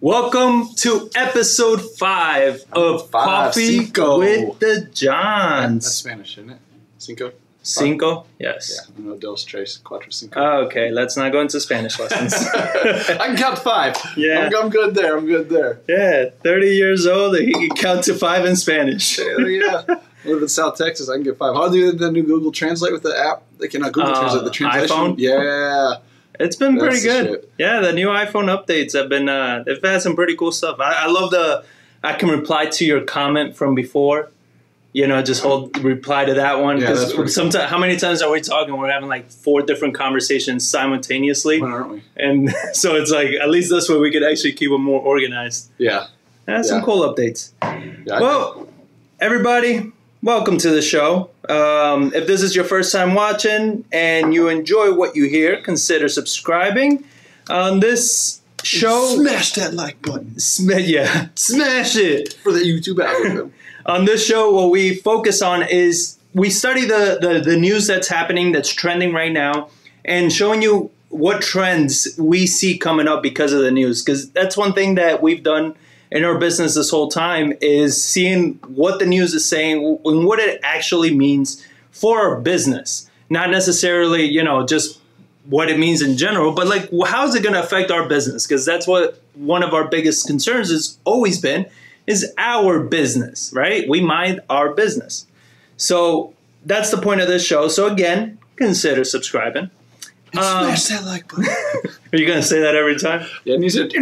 Welcome to episode 5 of Coffee Cinco. with the Johns. That's Spanish, isn't it? Cinco? Cinco? Yes. Yeah. No, dos, tres, cuatro, cinco. Okay, let's not go into Spanish lessons. I can count to 5. Yeah. I'm good there. Yeah, 30 years old, he can count to 5 in Spanish. Yeah. I live in South Texas. I can get 5. How do the new Google Translate with the app? They cannot Google Translate the translation. iPhone? Yeah. It's been That's pretty the good. shit. Yeah, the new iPhone updates have been, they've had some pretty cool stuff. I love I can reply to your comment from before. You know, just reply to that one. Yeah, that's pretty sometimes, how many times are we talking? We're having like 4 different conversations simultaneously. When aren't we? And so it's like, at least this way we could actually keep them more organized. Yeah. Some Yeah. cool updates. Yeah, Well, everybody, welcome to the show. If this is your first time watching and you enjoy what you hear, consider subscribing. On this show, smash that like button smash it. for the YouTube algorithm. On this show, what we focus on is we study the news that's happening, that's trending right now, and showing you what trends we see coming up because of the news. Because that's one thing that we've done in our business this whole time is seeing what the news is saying and what it actually means for our business. Not necessarily, just what it means in general, but like, how is it going to affect our business? Because that's what one of our biggest concerns has always been, is our business, right? We mind our business. So that's the point of this show. So again, consider subscribing. Smash that like button. Are you going to say that every time? Yeah, and you said,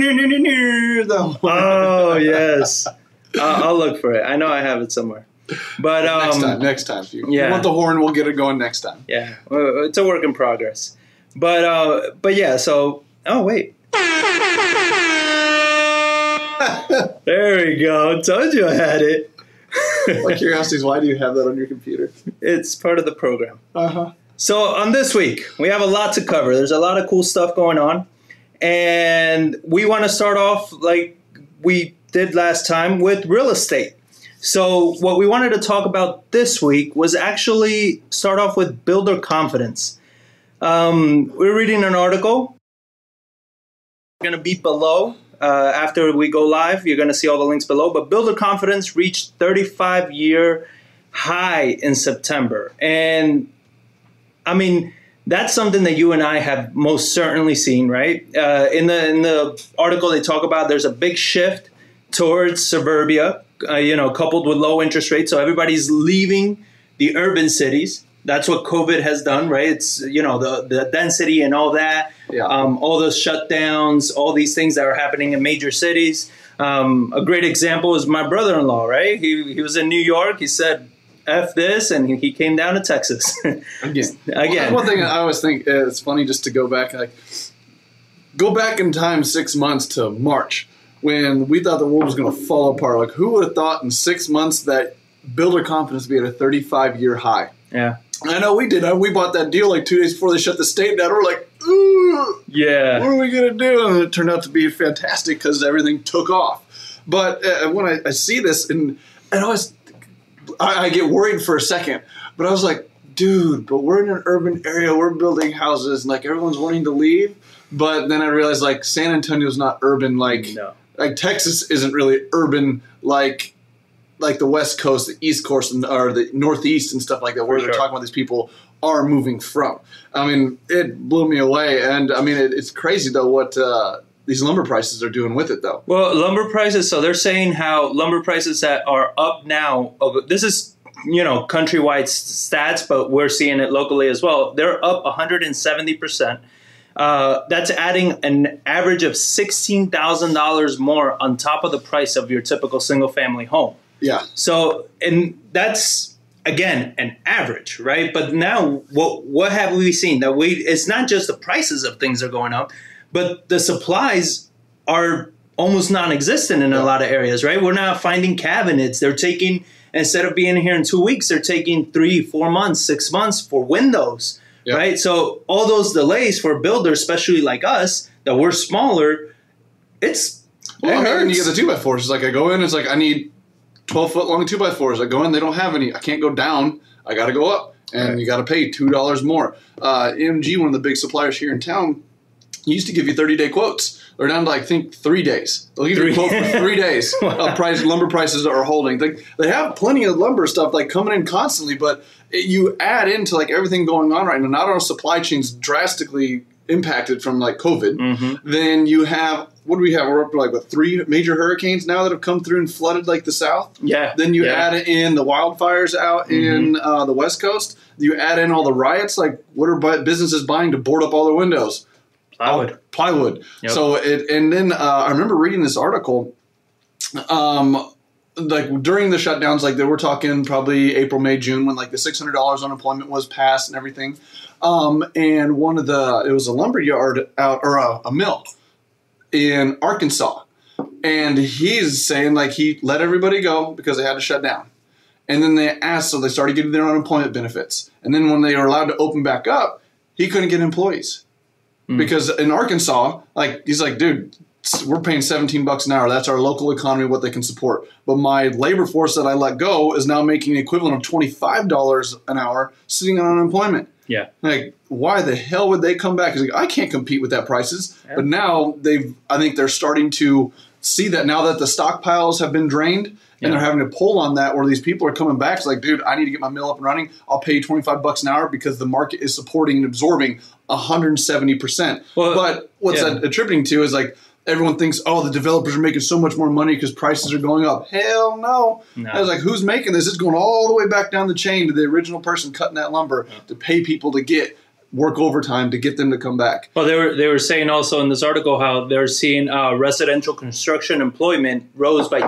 Oh, yes. I'll look for it. I know I have it somewhere. But next time. If you yeah. want the horn, we'll get it going next time. Yeah, it's a work in progress. But yeah, so, oh, wait. There we go. Told you I had it. My curiosity is, why do you have that on your computer? It's part of the program. Uh-huh. So on this week, we have a lot to cover. There's a lot of cool stuff going on. And we want to start off like we did last time with real estate. So what we wanted to talk about this week was actually start off with builder confidence. We're reading an article. We're going to be below. After we go live, you're going to see all the links below. But builder confidence reached 35-year high in September. And, I mean, that's something that you and I have most certainly seen, right? In the article, they talk about there's a big shift towards suburbia, coupled with low interest rates. So everybody's leaving the urban cities. That's what COVID has done, right? It's, the density and all that, Yeah. all those shutdowns, all these things that are happening in major cities. A great example is my brother-in-law, right? He was in New York. He said, F this, and he came down to Texas. Again. One thing I always think it's funny just to go back in time 6 months to March when we thought the world was going to fall apart. Like, who would have thought in 6 months that builder confidence would be at a 35-year high? Yeah. I know we did. We bought that deal like 2 days before they shut the state down. We're like, ooh, yeah. what are we going to do? And it turned out to be fantastic because everything took off. But when I see this, and I get worried for a second, but I was like, dude, but we're in an urban area. We're building houses, and like everyone's wanting to leave. But then I realized like San Antonio's not urban. Like Texas isn't really urban like the West Coast, the East Coast, or the Northeast and stuff like that, where they're talking about these people are moving from. I mean, it blew me away. And I mean, it's crazy though what these lumber prices are doing with it though. Well, lumber prices, so they're saying how lumber prices that are up now, this is, countrywide stats, but we're seeing it locally as well. They're up 170%. That's adding an average of $16,000 more on top of the price of your typical single family home. Yeah. So, and that's, again, an average, right? But now what have we seen? That it's not just the prices of things are going up, but the supplies are almost non-existent in a lot of areas, right? We're now finding cabinets. They're taking, instead of being here in 2 weeks, they're taking 3, 4 months, 6 months for windows, right? So all those delays for builders, especially like us, that we're smaller, it hurts. And you get the 2x4s. It's like I go in, it's like I need 12-foot long 2x4s. I go in, they don't have any. I can't go down. I got to go up. And you got to pay $2 more. MG, one of the big suppliers here in town, used to give you 30-day quotes. They're down to, I think, 3 days. They'll give you a quote for 3 days. Lumber prices are holding. They have plenty of lumber stuff like coming in constantly, but you add into like everything going on right now. Not our supply chains drastically impacted from like COVID. Then you have, what do we have? We're up to like what, 3 major hurricanes now that have come through and flooded like the South. Yeah. Then you add in the wildfires out in the West Coast. You add in all the riots. Like, what are businesses buying to board up all their windows? Plywood. Yep. So and then I remember reading this article. Like during the shutdowns, like they were talking probably April, May, June, when like the $600 unemployment was passed and everything. And it was a lumber yard out, or a mill in Arkansas. And he's saying like he let everybody go because they had to shut down. And then they asked, so they started getting their unemployment benefits. And then when they were allowed to open back up, he couldn't get employees. Because in Arkansas, like he's like, dude, we're paying $17 an hour. That's our local economy, what they can support. But my labor force that I let go is now making the equivalent of $25 an hour sitting on unemployment. Yeah. Like, why the hell would they come back? He's like, I can't compete with that prices. Yeah. But now I think they're starting to see that now that the stockpiles have been drained. And they're having to pull on that where these people are coming back. It's like, dude, I need to get my mill up and running. I'll pay you $25 an hour because the market is supporting and absorbing 170%. Well, but what's that attributing to is like everyone thinks, oh, the developers are making so much more money because prices are going up. Hell no. I was like, who's making this? It's going all the way back down the chain to the original person cutting that lumber to pay people to work overtime to get them to come back. Well, they were saying also in this article how they're seeing residential construction employment rose by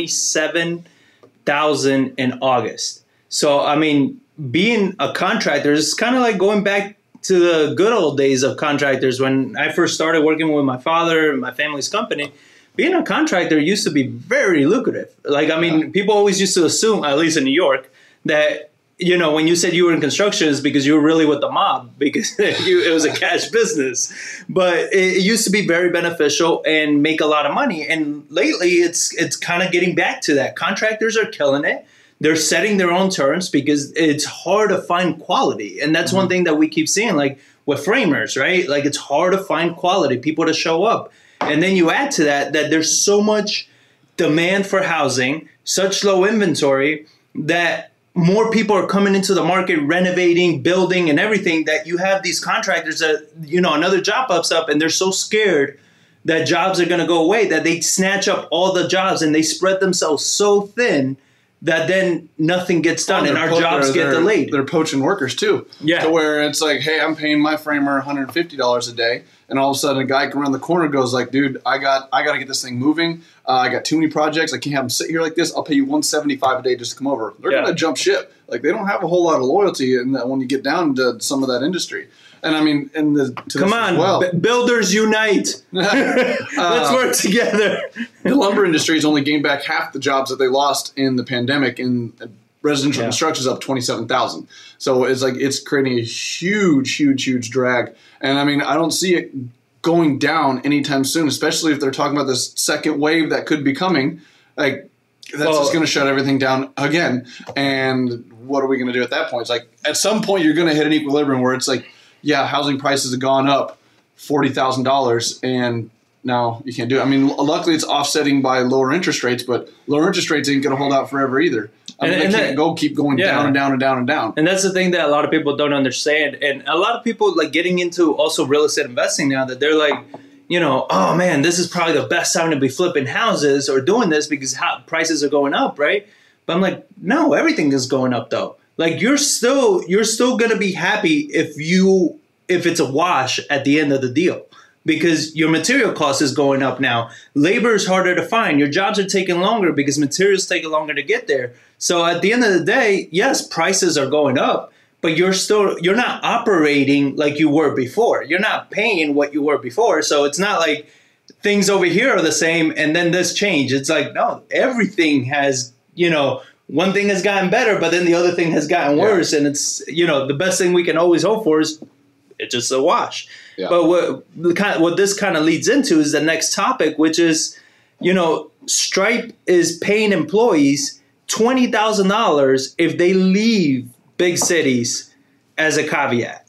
27,000 in August. So, I mean, being a contractor is kind of like going back to the good old days of contractors. When I first started working with my father and my family's company, being a contractor used to be very lucrative. Like, I mean, people always used to assume, at least in New York, that you know, when you said you were in construction, it's because you were really with the mob because it was a cash business. But it used to be very beneficial and make a lot of money. And lately, it's kind of getting back to that. Contractors are killing it. They're setting their own terms because it's hard to find quality. And that's one thing that we keep seeing, like with framers, right? Like it's hard to find quality, people to show up. And then you add to that there's so much demand for housing, such low inventory that more people are coming into the market, renovating, building, and everything, that you have these contractors that, you know, another job pops up and they're so scared that jobs are going to go away that they snatch up all the jobs and they spread themselves so thin that then nothing gets done and our jobs get delayed. They're poaching workers too. Yeah. To where it's like, hey, I'm paying my framer $150 a day. And all of a sudden a guy around the corner goes like, dude, I got to get this thing moving. I got too many projects. I can't have them sit here like this. I'll pay you $175 a day just to come over. They're going to jump ship. Like they don't have a whole lot of loyalty in that when you get down to some of that industry. And I mean, come on, builders unite. Let's work together. The lumber industry has only gained back half the jobs that they lost in the pandemic, and residential construction is up 27,000. So it's like it's creating a huge drag. And I mean, I don't see it going down anytime soon, especially if they're talking about this second wave that could be coming. Like that's just going to shut everything down again. And what are we going to do at that point? It's like at some point you're going to hit an equilibrium where it's like, yeah, housing prices have gone up $40,000 and now you can't do it. I mean, luckily it's offsetting by lower interest rates, but lower interest rates ain't going to hold out forever either. I mean, they can't keep going down and down and down and down. And that's the thing that a lot of people don't understand. And a lot of people like getting into also real estate investing now, that they're like, you know, oh man, this is probably the best time to be flipping houses or doing this because prices are going up, right? But I'm like, no, everything is going up though. Like you're still gonna be happy if it's a wash at the end of the deal, because your material cost is going up now. Labor is harder to find. Your jobs are taking longer because materials take longer to get there. So at the end of the day, yes, prices are going up, but you're not operating like you were before. You're not paying what you were before. So it's not like things over here are the same and then this change. It's like, no, everything has, you know, one thing has gotten better, but then the other thing has gotten worse. And it's, you know, the best thing we can always hope for is it's just a wash. Yeah. But what this kind of leads into is the next topic, which is, you know, Stripe is paying employees $20,000 if they leave big cities as a caveat.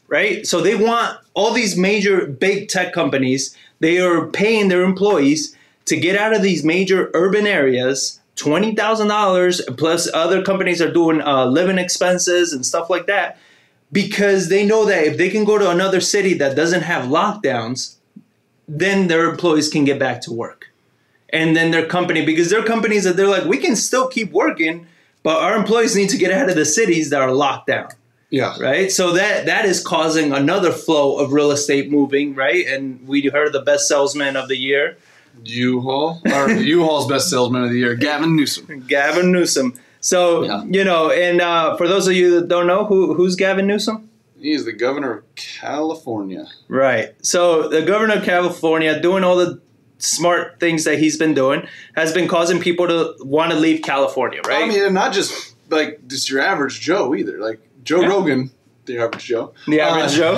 right? So they want all these major big tech companies, they are paying their employees to get out of these major urban areas, $20,000 plus other companies are doing living expenses and stuff like that, because they know that if they can go to another city that doesn't have lockdowns, then their employees can get back to work. And then their company, because they're companies that they're like, we can still keep working, but our employees need to get out of the cities that are locked down. Yeah. Right. So that is causing another flow of real estate moving. Right. And we heard the best salesman of the year, U-Haul, or U-Haul's best salesman of the year, Gavin Newsom. Gavin Newsom. So, and for those of you that don't know, who's Gavin Newsom? He's the governor of California. Right. So the governor of California, doing all the smart things that he's been doing, has been causing people to want to leave California, right? I mean, and not just like just your average Joe either. Like Joe Rogan, the average Joe. The average Joe?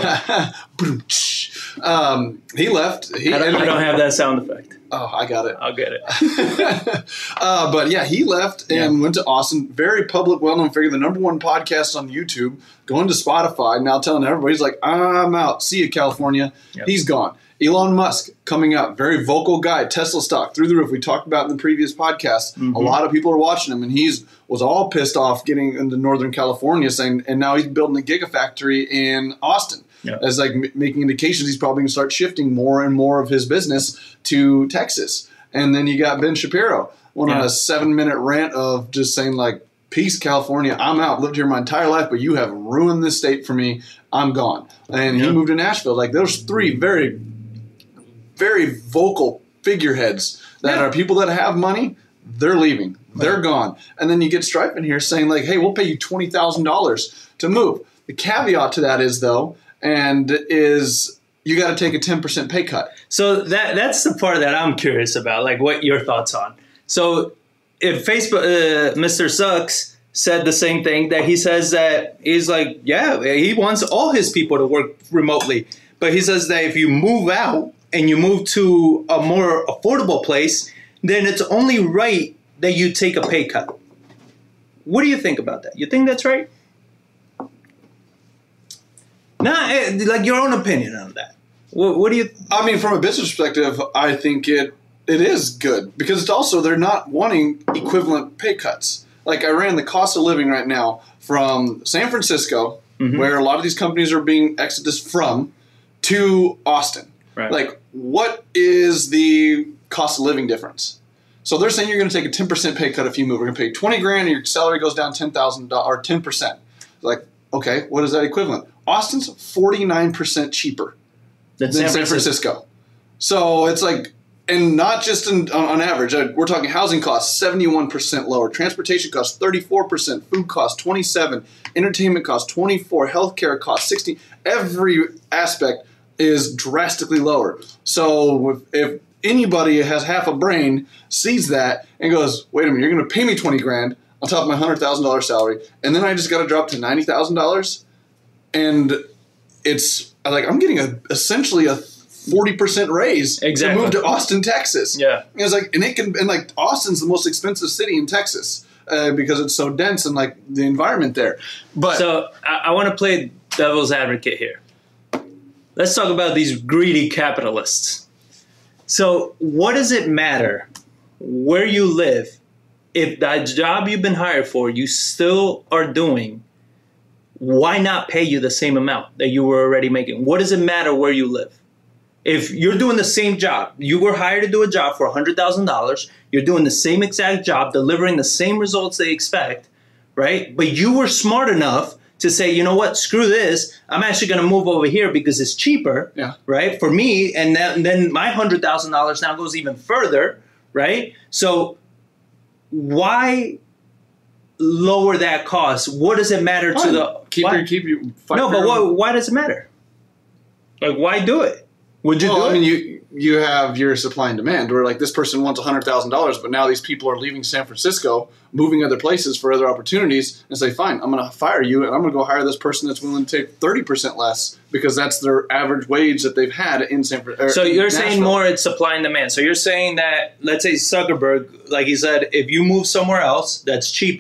He left. I don't have that sound effect. Oh, I got it. I'll get it. But yeah, he left and went to Austin. Very public, well-known figure. The #1 podcast on YouTube. Going to Spotify. Now telling everybody, he's like, I'm out. See you, California. Yep. He's gone. Elon Musk coming out. Very vocal guy. Tesla stock through the roof. We talked about in the previous podcast. Mm-hmm. A lot of people are watching him, and was all pissed off getting into Northern California, saying, and now he's building a gigafactory in Austin. Yep. As like making indications he's probably going to start shifting more and more of his business to Texas. And then you got Ben Shapiro on a 7-minute rant of just saying like, peace, California, I'm out. Lived here my entire life, but you have ruined this state for me. I'm gone. And he moved to Nashville. Like those three very, very vocal figureheads that are people that have money, they're leaving. They're gone. And then you get Stripe in here saying like, hey, we'll pay you $20,000 to move. The caveat to that is though, you got to take a 10% pay cut. So that's the part that I'm curious about, like what your thoughts on. So if Facebook, Mr. Sucks said the same thing, that he says that he's like, yeah, he wants all his people to work remotely. But he says that if you move out and you move to a more affordable place, then it's only right that you take a pay cut. What do you think about that? You think that's right? Like your own opinion on that. What do you? I mean, from a business perspective, I think it is good because it's also they're not wanting equivalent pay cuts. Like I ran the cost of living right now from San Francisco, where a lot of these companies are being exodus from, to Austin. Right. Like, what is the cost of living difference? So they're saying you're going to take a 10% pay cut if you move. We're going to pay $20,000 and your salary goes down $10,000 or 10%. Like, okay, what is that equivalent? Austin's 49% cheaper than San Francisco. So it's like, and not just on average. We're talking housing costs 71% lower, transportation costs 34%, food costs 27%, entertainment costs 24%, healthcare costs 60%. Every aspect is drastically lower. So if anybody has half a brain sees that and goes, wait a minute, you're going to pay me $20,000 on top of my $100,000 salary, and then I just got to drop to $90,000, and it's like I'm getting essentially a 40% raise to move to Austin, Texas. Yeah, and it's like, and like Austin's the most expensive city in Texas because it's so dense and like the environment there. But so I want to play devil's advocate here. Let's talk about these greedy capitalists. So what does it matter where you live if that job you've been hired for you still are doing? Why not pay you the same amount that you were already making? What does it matter where you live? If you're doing the same job, you were hired to do a job for $100,000, you're doing the same exact job, delivering the same results they expect, right? But you were smart enough to say, you know what, screw this. I'm actually going to move over here because it's cheaper, right, for me. And then my $100,000 now goes even further, right? So why lower that cost? What does it matter to the keep you no, but why does it matter? Like, why do it? Would you do it? I mean, you have your supply and demand where like this person wants $100,000, but now these people are leaving San Francisco, moving other places for other opportunities, and say, fine, I'm going to fire you, and I'm going to go hire this person that's willing to take 30% less because that's their average wage that they've had in San Francisco. So you're saying more it's supply and demand. So you're saying that, let's say Zuckerberg, like he said, if you move somewhere else that's cheaper,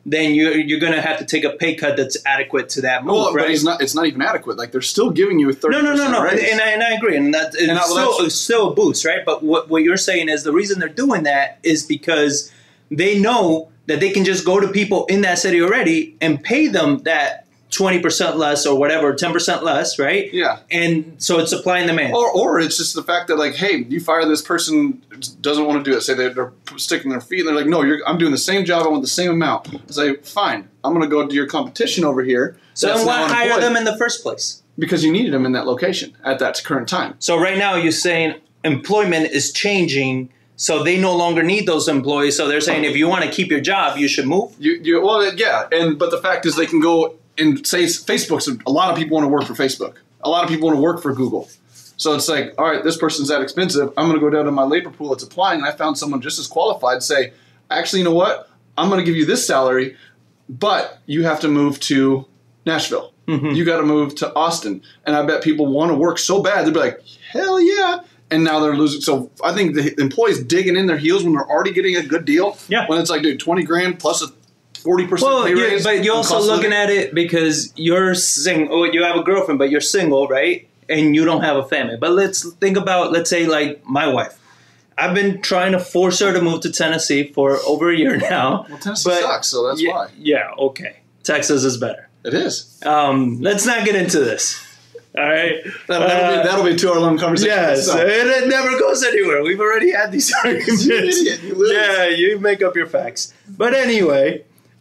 then you're going to have to take a pay cut that's adequate to that move, Well, right? but it's not even adequate. Like, they're still giving you a 30% No. raise. And I agree. And it's still a boost, right? But what you're saying is the reason they're doing that is because they know that they can just go to people in that city already and pay them that 20% less or whatever, 10% less, right? Yeah. And so it's supply and demand. Or it's just the fact that, like, hey, you fire this person, doesn't want to do it. Say they're sticking their feet, and they're like, no, I'm doing the same job, I want the same amount. I say, fine, I'm going to go to your competition over here. So then why hire them in the first place? Because you needed them in that location at that current time. So right now you're saying employment is changing, so they no longer need those employees. So they're saying if you want to keep your job, you should move? Well, yeah, but the fact is they can go and say Facebook's a lot of people want to work for Facebook. A lot of people want to work for Google. So it's like, all right, this person's that expensive. I'm going to go down to my labor pool that's applying, and I found someone just as qualified. Say, actually, you know what? I'm going to give you this salary, but you have to move to Nashville. Mm-hmm. You got to move to Austin. And I bet people want to work so bad, they'll be like, hell yeah. And now they're losing. So I think the employees digging in their heels when they're already getting a good deal. Yeah. When it's like, dude, 20 grand plus a 40% pay raise. But you're also looking at it because you're single. You have a girlfriend, but you're single, right? And you don't have a family. But let's think about, let's say, like my wife. I've been trying to force her to move to Tennessee for over a year now. Well, Tennessee sucks, so that's why. Yeah, okay. Texas is better. It is. Let's not get into this. All right? That'll be a 2-hour-long conversation. Yes, it never goes anywhere. We've already had these arguments. You're an idiot. You lose. Yeah, you make up your facts. But anyway,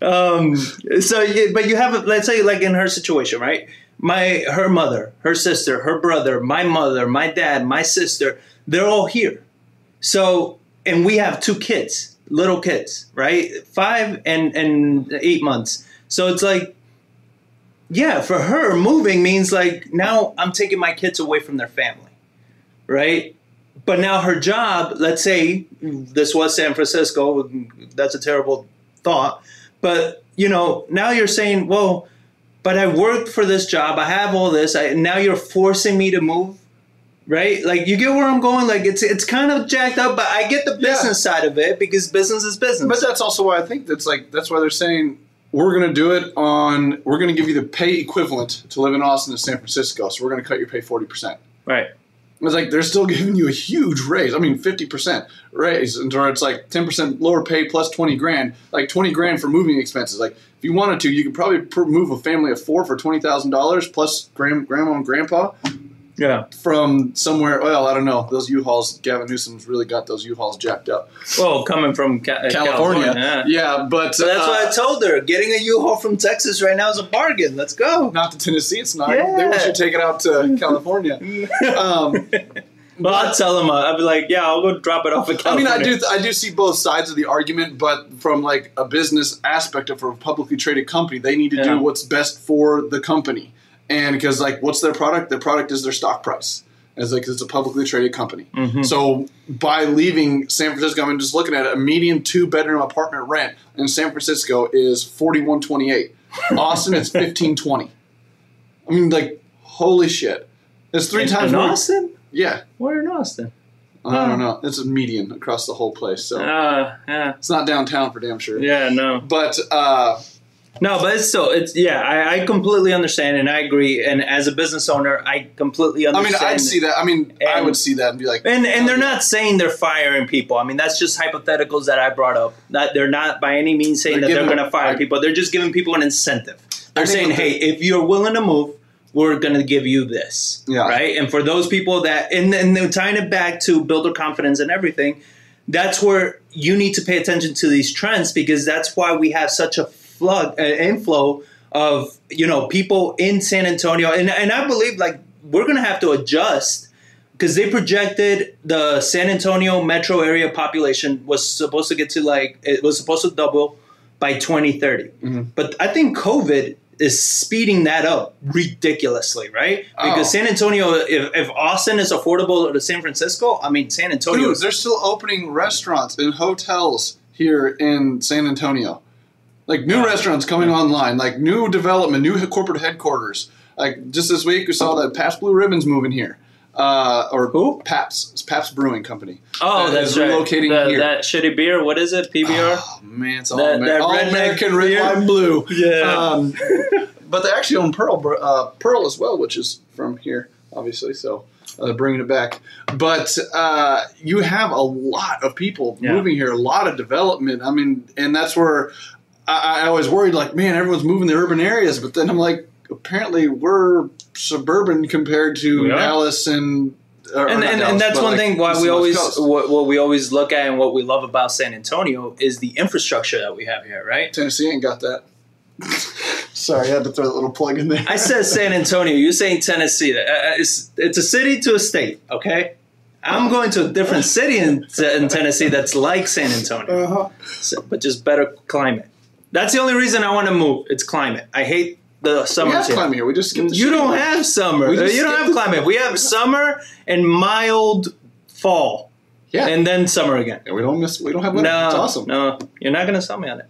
but you have, let's say, like in her situation, right? Her mother, her sister, her brother, my mother, my dad, my sister, they're all here. So, and we have 2 kids, little kids, right? 5 and 8 months. So it's like, yeah, for her, moving means like now I'm taking my kids away from their family, right? But now her job, let's say this was San Francisco, that's a terrible thought. But, now you're saying, well, but I worked for this job, I have all this, now you're forcing me to move, right? Like, you get where I'm going? Like, it's kind of jacked up, but I get the business side of it because business is business. But that's also why I think that's why they're saying, we're going to do it we're going to give you the pay equivalent to live in Austin and San Francisco, so we're going to cut your pay 40%. Right. It's like they're still giving you a huge raise. I mean, 50% raise, or it's like 10% lower pay plus 20 grand, like 20 grand for moving expenses. Like, if you wanted to, you could probably move a family of 4 for $20,000 plus grandma and grandpa. Yeah. From somewhere, well, I don't know. Those U-Hauls, Gavin Newsom's really got those U-Hauls jacked up. Well, coming from California. Yeah, but... So that's why I told her, getting a U-Haul from Texas right now is a bargain. Let's go. Not to Tennessee, it's not. Yeah. They want you to take it out to California. Well, I'll tell them. I'll be like, yeah, I'll go drop it off at California. I mean, I do see both sides of the argument, but from like a business aspect of a publicly traded company, they need to do what's best for the company. And because, like, what's their product? Their product is their stock price. It's like it's a publicly traded company. Mm-hmm. So by leaving San Francisco, I'm just looking at it, a median 2-bedroom apartment rent in San Francisco is $41.28. Austin, it's $15.20. I mean, like, holy shit! It's 3 times in more. Austin? Yeah. Where in Austin? I don't know. It's a median across the whole place. So yeah. It's not downtown for damn sure. Yeah, no. But no, but I completely understand and I agree. And as a business owner, I completely understand. I mean, I'd see that. I mean, I would see that and be like, and they're not saying they're firing people. I mean, that's just hypotheticals that I brought up. They're not by any means saying that they're going to fire people. They're just giving people an incentive. They're saying, hey, if you're willing to move, we're going to give you this. Yeah. Right. And for those people that, and they're tying it back to builder confidence and everything, that's where you need to pay attention to these trends because that's why we have such a inflow of people in San Antonio, and I believe like we're gonna have to adjust because they projected the San Antonio metro area population was supposed to get to it was supposed to double by 2030, mm-hmm. But I think COVID is speeding that up ridiculously, right? Because San Antonio, if Austin is affordable to San Francisco, I mean San Antonio. Dude, they're still opening restaurants and hotels here in San Antonio. Like new restaurants coming online, like new development, new corporate headquarters. Like just this week, we saw that Past Blue Ribbon's moving here. or Who? Pabst Brewing Company. Oh, that's is right. relocating here. That shitty beer. What is it? PBR. Oh man, it's all, That all redneck American red, beer? white, blue. Yeah. But they actually own Pearl as well, which is from here, obviously. So they're bringing it back. But you have a lot of people moving here, a lot of development. I mean, and that's where I was worried, like, man, everyone's moving to urban areas. But then I'm like, apparently we're suburban compared to Dallas and that's one thing why we always what we always look at and what we love about San Antonio is the infrastructure that we have here, right? Tennessee ain't got that. Sorry, I had to throw that little plug in there. I said San Antonio. You're saying Tennessee. It's a city to a state, okay? I'm going to a different city in Tennessee that's like San Antonio, but just better climate. That's the only reason I want to move. It's climate. I hate the summer. We have climate here. We just skipped the You don't have summer. You don't have climate. We have summer and mild fall. Yeah. And then summer again. And we don't have winter. No, it's awesome. No, you're not going to sell me on it.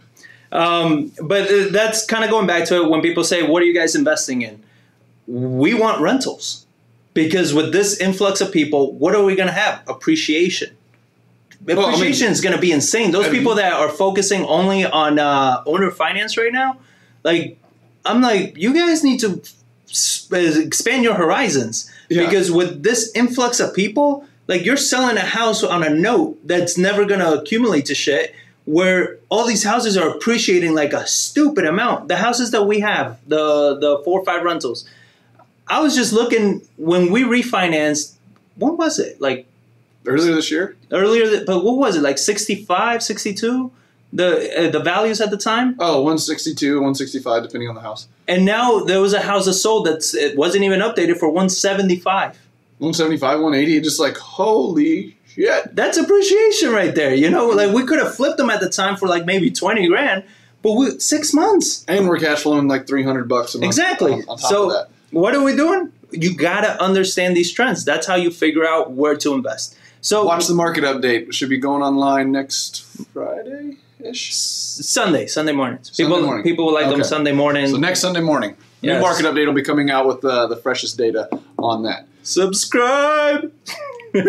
But that's kind of going back to it when people say, what are you guys investing in? We want rentals. Because with this influx of people, what are we going to have? Appreciation. Appreciation is going to be insane. Those people that are focusing only on owner finance right now, like, I'm like, you guys need to expand your horizons. Yeah. Because with this influx of people, like, you're selling a house on a note that's never going to accumulate to shit, where all these houses are appreciating like a stupid amount. The houses that we have, the 4 or 5 rentals. I was just looking when we refinanced. What was it? Like earlier this year? But what was it? Like 65, 62? The values at the time? Oh, 162, 165, depending on the house. And now there was a house that sold it wasn't even updated for 175. 175, 180, just like, holy shit. That's appreciation right there. You know, like, we could have flipped them at the time for like maybe 20 grand, but 6 months. And we're cash flowing like $300 a month. Exactly. On top of that. What are we doing? You got to understand these trends. That's how you figure out where to invest. So watch the market update. It should be going online next Friday-ish? Sunday mornings. People will like them Sunday morning. So next Sunday morning. Yes. New market update will be coming out with the freshest data on that. Subscribe. Smash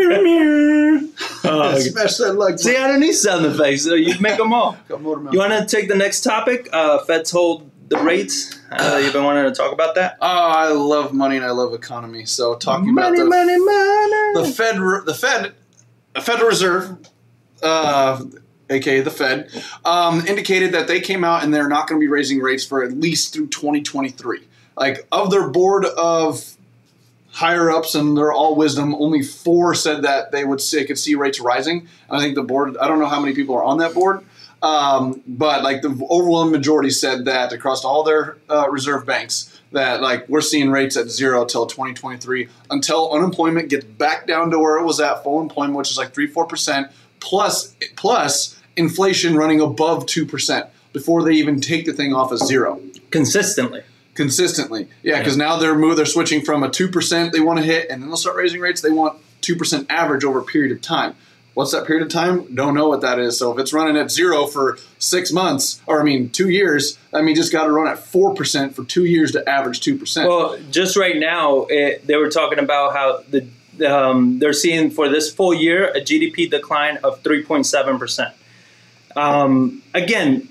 that like. See, I don't need sound effects. So you make them all. You want to take the next topic? Feds hold the rates. You've been wanting to talk about that. Oh, I love money and I love economy. So talking about the Federal Reserve, aka the Fed, indicated that they came out and they're not going to be raising rates for at least through 2023. Like, of their board of higher ups, and they're all wisdom, only 4 said that they could see rates rising. I think the board, I don't know how many people are on that board, but like the overwhelming majority said that across all their reserve banks, that like we're seeing rates at 0 till 2023 until unemployment gets back down to where it was at, full employment, which is like 3-4%, plus inflation running above 2% before they even take the thing off of 0. Consistently, yeah, because now they're switching from a 2% they want to hit, and then they'll start raising rates. They want 2% average over a period of time. What's that period of time? Don't know what that is. So if it's running at 0 for 6 months, 2 years, that means just got to run at 4% for 2 years to average 2%. Well, just right now, they were talking about how they're seeing for this full year a GDP decline of 3.7%. Again,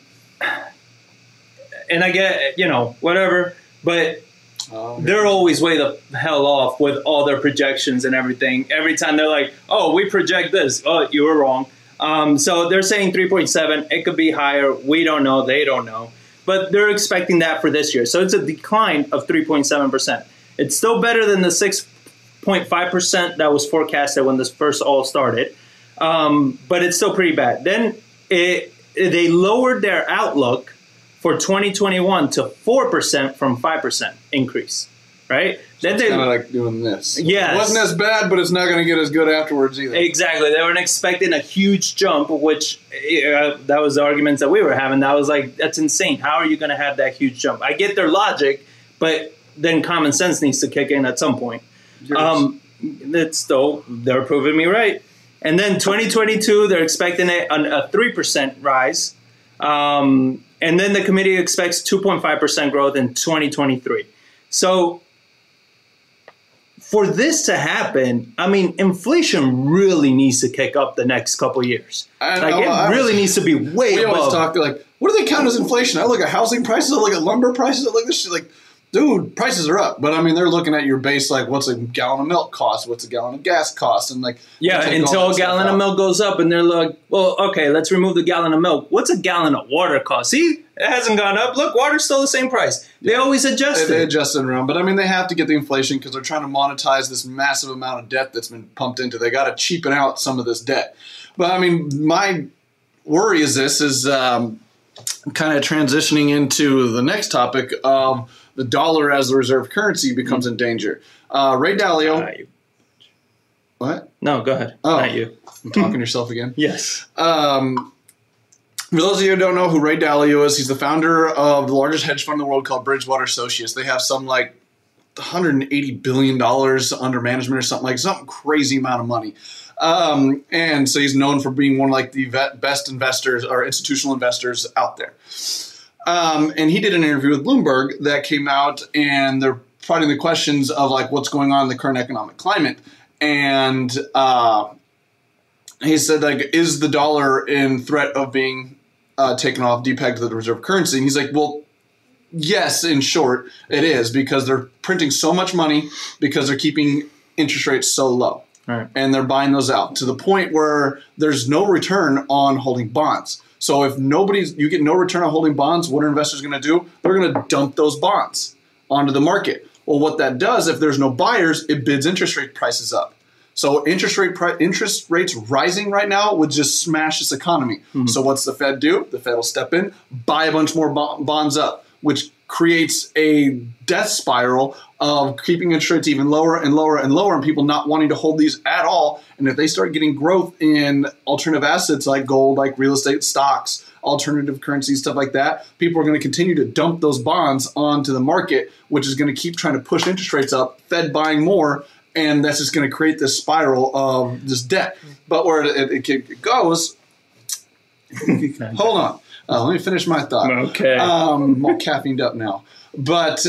and I get, whatever, but they're always way the hell off with all their projections and everything. Every time they're like, oh, we project this. Oh, you were wrong. So they're saying 3.7. It could be higher. We don't know. They don't know. But they're expecting that for this year. So it's a decline of 3.7%. It's still better than the 6.5% that was forecasted when this first all started. But it's still pretty bad. Then they lowered their outlook for 2021 to 4% from 5% increase, right? So it's kind of like doing this. Yeah, it wasn't as bad, but it's not going to get as good afterwards either. Exactly. They weren't expecting a huge jump, which that was the arguments that we were having. That was like, that's insane. How are you going to have that huge jump? I get their logic, but then common sense needs to kick in at some point. They're proving me right. And then 2022, they're expecting a 3% rise. And then the committee expects 2.5% growth in 2023. So for this to happen, I mean, inflation really needs to kick up the next couple of years. It really needs to be way above. We always talk like, what do they count as inflation? I look at housing prices, I look at lumber prices, I look at this shit like, dude, prices are up. But I mean, they're looking at your base, like, what's a gallon of milk cost? What's a gallon of gas cost? And like, yeah, until a gallon of milk goes up, and they're like, well, okay, let's remove the gallon of milk. What's a gallon of water cost? See, it hasn't gone up. Look, water's still the same price. They always adjust it. They adjust it around. But I mean, they have to get the inflation because they're trying to monetize this massive amount of debt that's been pumped into. They got to cheapen out some of this debt. But I mean, my worry is kind of transitioning into the next topic of the dollar as the reserve currency becomes in danger. Ray Dalio. What? No, go ahead. Oh, not you. I'm talking yourself again. Yes. For those of you who don't know who Ray Dalio is, he's the founder of the largest hedge fund in the world called Bridgewater Associates. They have some like $180 billion under management or something crazy amount of money. And so he's known for being one of like the best investors or institutional investors out there. And he did an interview with Bloomberg that came out, and they're fighting the questions of like what's going on in the current economic climate. And he said, like, is the dollar in threat of being taken off, depegged to the reserve currency? And he's like, well, yes, in short, it is, because they're printing so much money because they're keeping interest rates so low. Right. And they're buying those out to the point where there's no return on holding bonds. So if you get no return on holding bonds, what are investors going to do? They're going to dump those bonds onto the market. Well, what that does, if there's no buyers, it bids interest rate prices up. So interest rates rising right now would just smash this economy. Mm-hmm. So what's the Fed do? The Fed will step in, buy a bunch more bonds up, which creates a death spiral of keeping interest rates even lower and lower and lower, and people not wanting to hold these at all. And if they start getting growth in alternative assets like gold, like real estate, stocks, alternative currencies, stuff like that, people are going to continue to dump those bonds onto the market, which is going to keep trying to push interest rates up, Fed buying more, and that's just going to create this spiral of this debt. But where it goes, hold on. Let me finish my thought. Okay. I'm all caffeined up now. But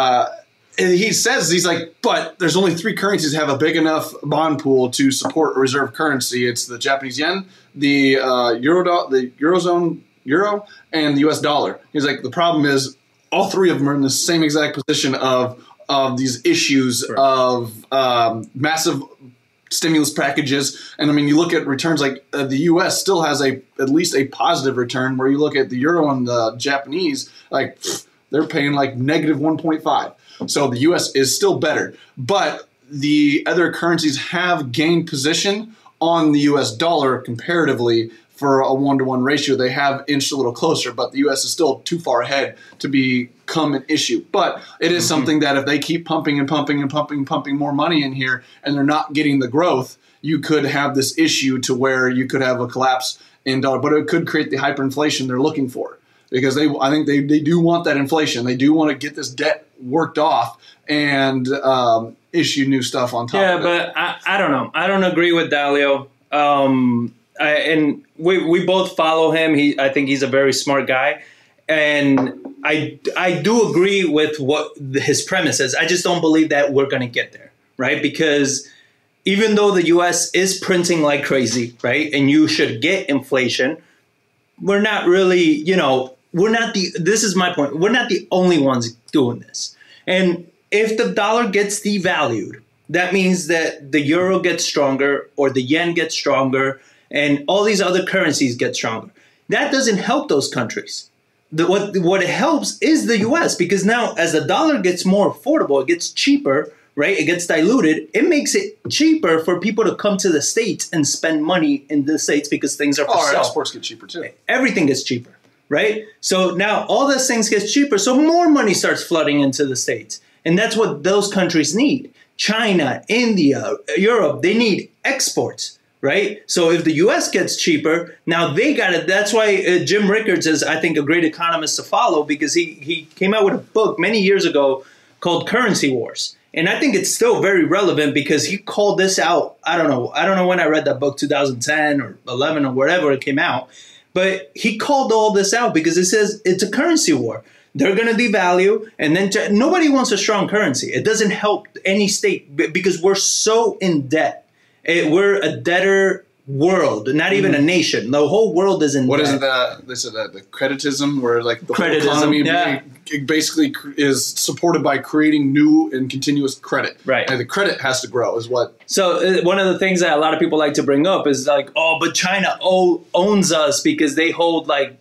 he says, he's like, but there's only three currencies that have a big enough bond pool to support a reserve currency. It's the Japanese yen, the Eurozone euro, and the US dollar. He's like, the problem is all three of them are in the same exact position of these issues of massive stimulus packages. And I mean, you look at returns like the U.S. still has at least a positive return, where you look at the euro and the Japanese, like they're paying like negative 1.5. So the U.S. is still better, but the other currencies have gained position on the U.S. dollar comparatively. For a 1-to-1 ratio, they have inched a little closer, but the U.S. is still too far ahead to become an issue. But it is something that if they keep pumping and pumping and pumping more money in here, and they're not getting the growth, you could have this issue to where you could have a collapse in dollar. But it could create the hyperinflation they're looking for, because I think they do want that inflation. They do want to get this debt worked off and issue new stuff on top of it. Yeah, but I don't know. I don't agree with Dalio. And we both follow him. I think he's a very smart guy, and I do agree with what his premise is. I just don't believe that we're going to get there, right? Because even though the U.S. is printing like crazy, right, and you should get inflation, we're not really, this is my point. We're not the only ones doing this. And if the dollar gets devalued, that means that the euro gets stronger or the yen gets stronger and all these other currencies get stronger. That doesn't help those countries. What it helps is the U.S. because now as the dollar gets more affordable, it gets cheaper, right? It gets diluted. It makes it cheaper for people to come to the States and spend money in the States because things are for sale. Exports get cheaper too. Everything gets cheaper, right? So now all those things get cheaper, so more money starts flooding into the States. And that's what those countries need. China, India, Europe, they need exports, right? So if the U.S. gets cheaper, now they got it. That's why Jim Rickards is, I think, a great economist to follow, because he came out with a book many years ago called Currency Wars. And I think it's still very relevant because he called this out. I don't know when I read that book, 2010 or 11 or whatever it came out. But he called all this out because it says it's a currency war. They're going to devalue, and then nobody wants a strong currency. It doesn't help any state because we're so in debt. We're a debtor world, not even a nation. The whole world is in debt. What is it that they said that the creditism, where like the whole Creditism, economy basically is supported by creating new and continuous credit. Right. And the credit has to grow is what. So one of the things that a lot of people like to bring up is like, oh, but China owns us because they hold like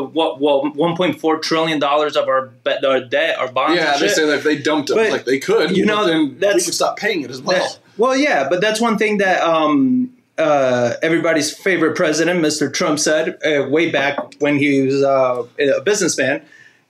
$1.4 trillion of our debt, our bonds. Yeah, and they shit. say that if they dumped it, But, like they could, you know, but then we that's- could stop paying it as well. Well, yeah, but that's one thing that everybody's favorite president, Mr. Trump, said way back when he was a businessman.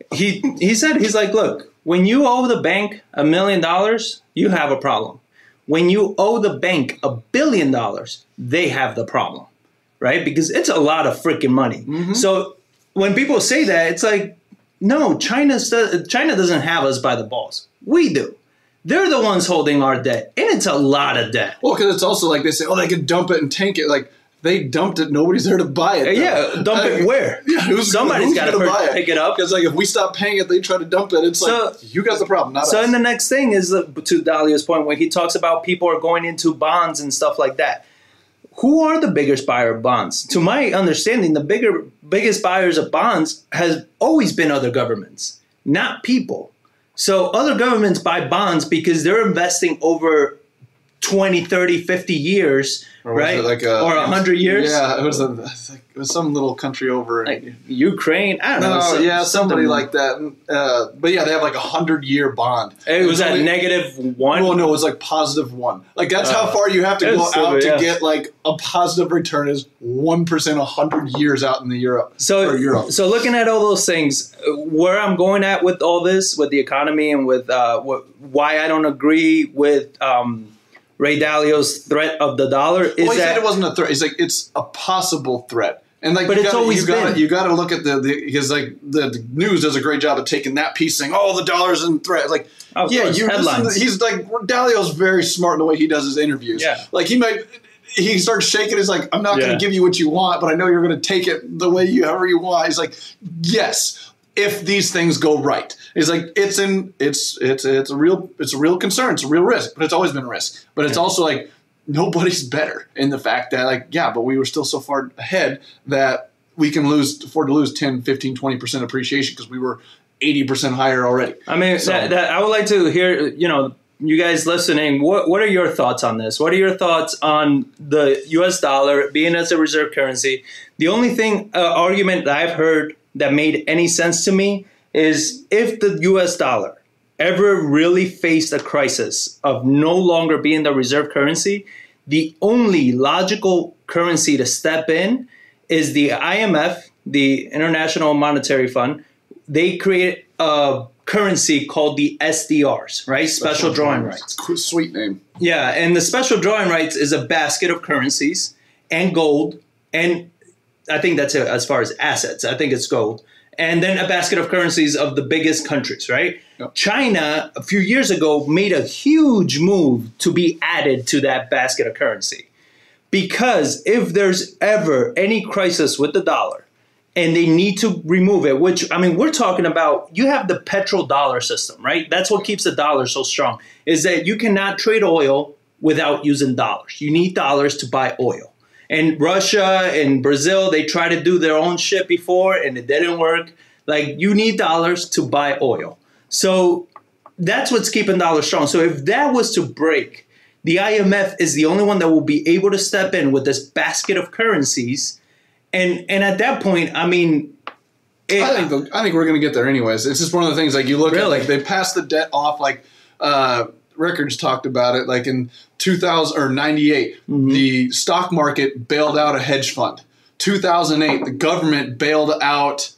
He said, he's like, look, when you owe the bank $1 million, you have a problem. When you owe the bank $1 billion, they have the problem, right? Because it's a lot of freaking money. Mm-hmm. So when people say that, it's like, no, China doesn't have us by the balls. We do. They're the ones holding our debt, and it's a lot of debt. Well, because it's also like they say, oh, they could dump it and tank it. Like they dumped it, nobody's there to buy it. Though. Yeah, dump it where? Yeah, Somebody's got to pick it up. Because like if we stop paying it, they try to dump it. It's like you got the problem, not us. So, and the next thing is to Dalia's point, where he talks about people are going into bonds and stuff like that. Who are the biggest buyer of bonds? To my understanding, the biggest buyers of bonds has always been other governments, not people. So other governments buy bonds because they're investing over 20, 30, 50 years, right? Like or 100 years? Yeah, it was some little country over like Ukraine. I don't know. Yeah, somebody like that. But yeah, they have like 100-year bond. It was at -1? Well, no, it was like +1. Like that's how far you have to go out to get like a positive return is 1% 100 years out in the Europe. So looking at all those things, where I'm going at with all this, with the economy and with why I don't agree with Ray Dalio's threat of the dollar is he said it wasn't a threat. He's like, it's a possible threat. And like, but it's always been. You got to look at because like the news does a great job of taking that piece, saying, "Oh, the dollar's in threat." Like, headlines. He's like Dalio's very smart in the way he does his interviews. Yeah, like he starts shaking. He's like, "I'm not going to give you what you want, but I know you're going to take it the way however you want." He's like, "Yes, if these things go right." He's like, it's a real concern. It's a real risk, but it's always been a risk. But it's also like nobody's better in the fact that like, yeah, but we were still so far ahead that we can afford to lose 10, 15, 20% appreciation because we were 80% higher already. I mean, I would like to hear, you guys listening, what are your thoughts on this? What are your thoughts on the U.S. dollar being as a reserve currency? The only argument that I've heard that made any sense to me is if the U.S. dollar ever really faced a crisis of no longer being the reserve currency, the only logical currency to step in is the IMF, the International Monetary Fund. They created a currency called the SDRs, right? Special drawing rights. Sweet name. Yeah, and the special drawing rights is a basket of currencies and gold, and I think that's it as far as assets. I think it's gold. And then a basket of currencies of the biggest countries, right? Yep. China, a few years ago, made a huge move to be added to that basket of currency. Because if there's ever any crisis with the dollar and they need to remove it, which, I mean, we're talking about, you have the petrodollar system, right? That's what keeps the dollar so strong, is that you cannot trade oil without using dollars. You need dollars to buy oil. And Russia and Brazil, they tried to do their own shit before and it didn't work. Like, you need dollars to buy oil. So that's what's keeping dollars strong. So if that was to break, the IMF is the only one that will be able to step in with this basket of currencies. And at that point, I mean, I think we're going to get there anyways. It's just one of the things, like, you look at, like, they passed the debt off, like, Records talked about it, like in 2000 or 98, the stock market bailed out a hedge fund. 2008, the government bailed out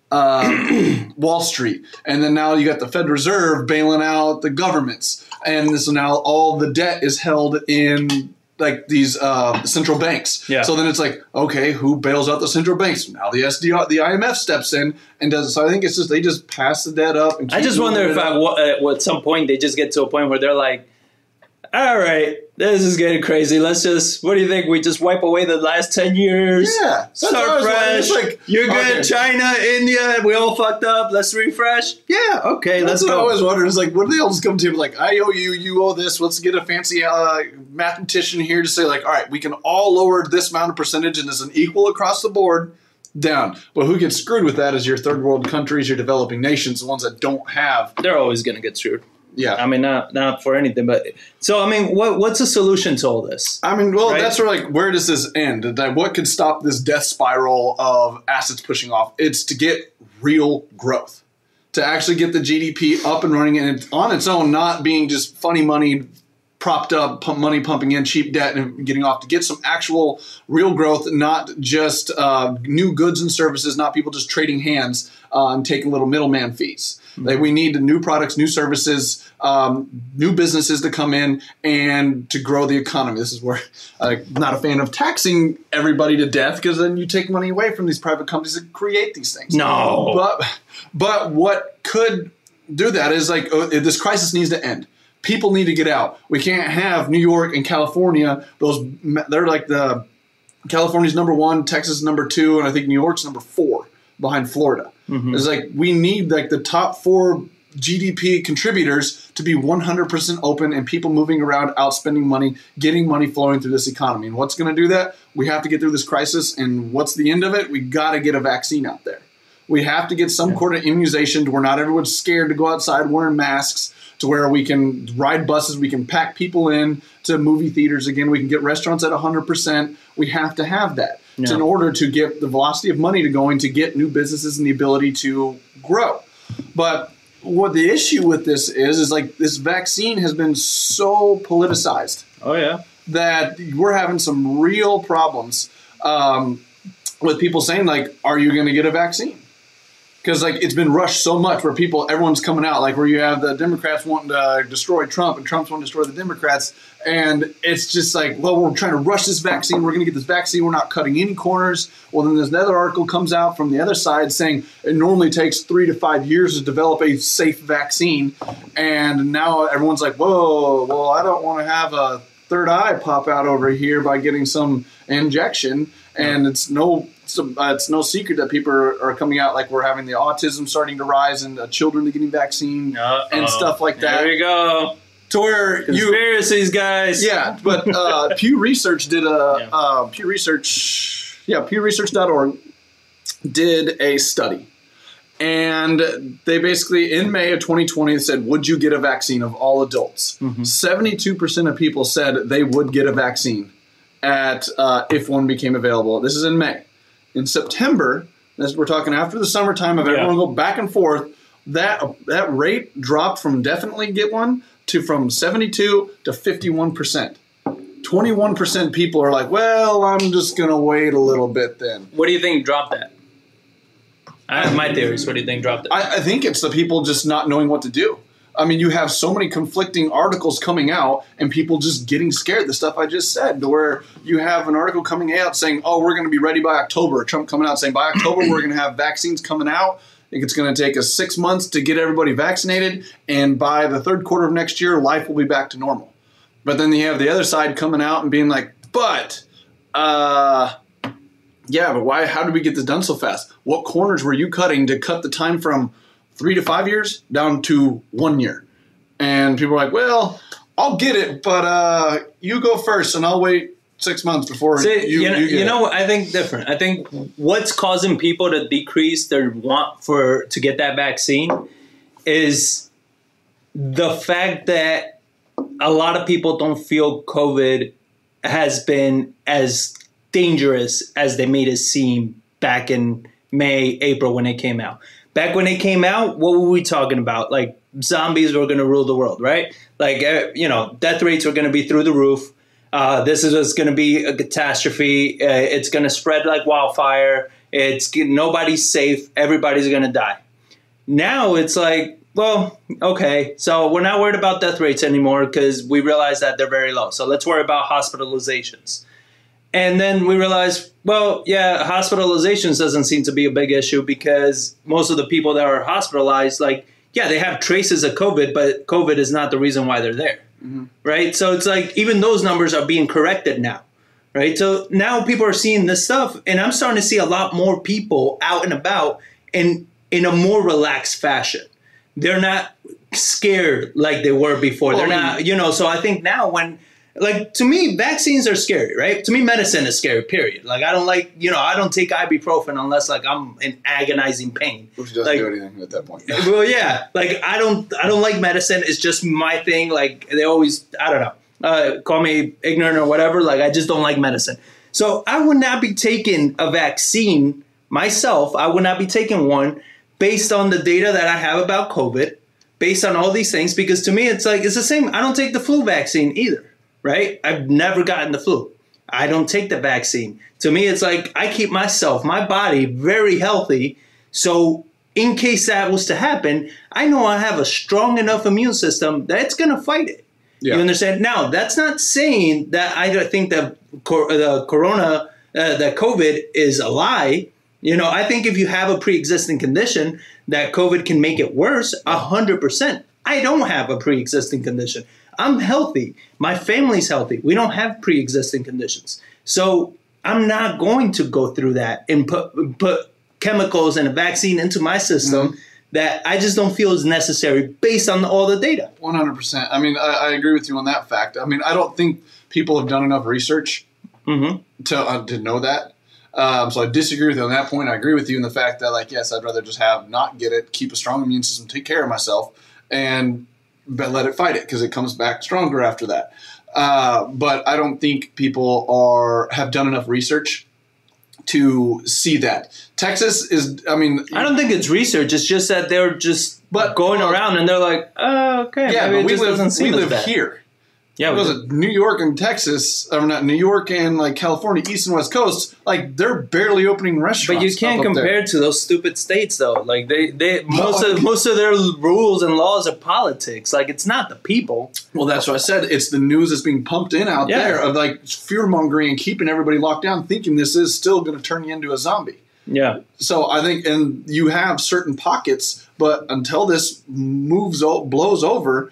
Wall Street. And then now you got the Federal Reserve bailing out the governments. And so now all the debt is held in like these central banks. Yeah. So then it's like, okay, who bails out the central banks? Now the SDR, the IMF steps in and does it. So I think it's just they just pass the debt up. And I just wonder if at some point they just get to a point where they're like, All right, this is getting crazy. Let's just, what do you think? We just wipe away the last 10 years? Yeah. Start fresh. Like, you're good. China, India, we all fucked up. Let's refresh. Yeah, okay, let's go. That's what I always wondered. Is like, what do they all just come to you like, I owe you, you owe this. Let's get a fancy mathematician here to say like, all right, we can all lower this amount of percentage and it's an equal across the board down. But who gets screwed with that is your third world countries, your developing nations, the ones that don't have. They're always going to get screwed. Yeah. I mean, not for anything, but so, I mean, what's the solution to all this? I mean, well, right? That's where, like, where does this end? What could stop this death spiral of assets pushing off? It's to get real growth, to actually get the GDP up and running and on its own, not being just funny money propped up, money pumping in, cheap debt and getting off, to get some actual real growth, not just new goods and services, not people just trading hands and taking little middleman fees. Mm-hmm. Like, we need new products, new services, new businesses to come in and to grow the economy. This is where I'm not a fan of taxing everybody to death, because then you take money away from these private companies that create these things. No. But what could do that is like, this crisis needs to end. People need to get out. We can't have New York and California. They're like California's number 1, Texas number 2, and I think New York's number 4 behind Florida. Mm-hmm. It's like we need like the top 4 GDP contributors to be 100% open and people moving around, outspending money, getting money flowing through this economy. And what's going to do that? We have to get through this crisis. And what's the end of it? We got to get a vaccine out there. We have to get some sort of immunization to where not everyone's scared to go outside wearing masks, to where we can ride buses, we can pack people in to movie theaters again, we can get restaurants at 100%. We have to have that in order to get the velocity of money to going, to get new businesses and the ability to grow. But what the issue with this is like this vaccine has been so politicized. Oh, yeah. That we're having some real problems with people saying like, are you going to get a vaccine? Because like it's been rushed so much where everyone's coming out, like where you have the Democrats wanting to destroy Trump and Trump's wanting to destroy the Democrats. And it's just like, well, we're trying to rush this vaccine. We're going to get this vaccine. We're not cutting any corners. Well, then there's another article comes out from the other side saying it normally takes 3 to 5 years to develop a safe vaccine. And now everyone's like, whoa, well, I don't want to have a third eye pop out over here by getting some injection. And it's no secret that people are coming out, like we're having the autism starting to rise and children getting vaccine and stuff like that. There you go. To where conspiracies, guys. Yeah, but Pew Research did pewresearch.org did a study. And they basically, in May of 2020, said, would you get a vaccine of all adults? Mm-hmm. 72% of people said they would get a vaccine if one became available. This is in May. In September, as we're talking after the summertime of everyone go back and forth, that rate dropped from definitely get one from 72 to 51%. 21% people are like, well, I'm just going to wait a little bit then. What do you think dropped that? I have my theories. What do you think dropped it? I think it's the people just not knowing what to do. I mean, you have so many conflicting articles coming out and people just getting scared. The stuff I just said, to where you have an article coming out saying, oh, we're going to be ready by October. Trump coming out saying by October, we're going to have vaccines coming out. I think it's going to take us 6 months to get everybody vaccinated. And by the third quarter of next year, life will be back to normal. But then you have the other side coming out and being like, but why? How did we get this done so fast? What corners were you cutting to cut the time from 3 to 5 years down to 1 year? And people are like, well, I'll get it, but you go first and I'll wait 6 months before you get it. I think different. I think what's causing people to decrease their want to get that vaccine is the fact that a lot of people don't feel COVID has been as dangerous as they made it seem back in May, April when it came out. Back when it came out, what were we talking about? Like zombies were going to rule the world, right? Like, death rates were going to be through the roof. This is going to be a catastrophe. It's going to spread like wildfire. Nobody's safe. Everybody's going to die. Now it's like, well, okay, so we're not worried about death rates anymore because we realize that they're very low. So let's worry about hospitalizations. And then we realized, well, yeah, hospitalizations doesn't seem to be a big issue because most of the people that are hospitalized, they have traces of COVID, but COVID is not the reason why they're there. right? So it's like even those numbers are being corrected now, right? So now people are seeing this stuff, and I'm starting to see a lot more people out and about in a more relaxed fashion. They're not scared like they were before. They're not, so I think now like, to me, vaccines are scary, right? To me, medicine is scary, period. Like, I don't I don't take ibuprofen unless, like, I'm in agonizing pain. Which doesn't do anything at that point. Well, yeah. Like, I don't like medicine. It's just my thing. Like, they always, I don't know, call me ignorant or whatever. Like, I just don't like medicine. So I would not be taking a vaccine myself. I would not be taking one based on the data that I have about COVID, based on all these things, because to me, it's like, it's the same. I don't take the flu vaccine either. Right? I've never gotten the flu. I don't take the vaccine. To me, it's like I keep my body very healthy. So in case that was to happen, I know I have a strong enough immune system that's going to fight it. Yeah. You understand? Now, that's not saying that I think that the corona, that COVID is a lie. I think if you have a pre-existing condition, that COVID can make it worse, 100%. I don't have a pre-existing condition. I'm healthy. My family's healthy. We don't have pre-existing conditions. So I'm not going to go through that and put chemicals and a vaccine into my system that I just don't feel is necessary based on all the data. 100%. I mean, I agree with you on that fact. I mean, I don't think people have done enough research to know that. So I disagree with you on that point. I agree with you in the fact that, like, yes, I'd rather just not get it, keep a strong immune system, take care of myself, and but let it fight it because it comes back stronger after that. But I don't think people have done enough research to see that. Texas is, I don't think it's research. It's just that they're just going around and they're like, oh, okay. Yeah, but we live here. Yeah, because New York and Texas, or not New York and like California, East and West Coast, like they're barely opening restaurants. But you can't compare to those stupid states, though. Like most of their rules and laws are politics. Like it's not the people. Well, that's what I said. It's the news that's being pumped in out there of like fear mongering and keeping everybody locked down, thinking this is still going to turn you into a zombie. Yeah. So I think, and you have certain pockets, but until this blows over.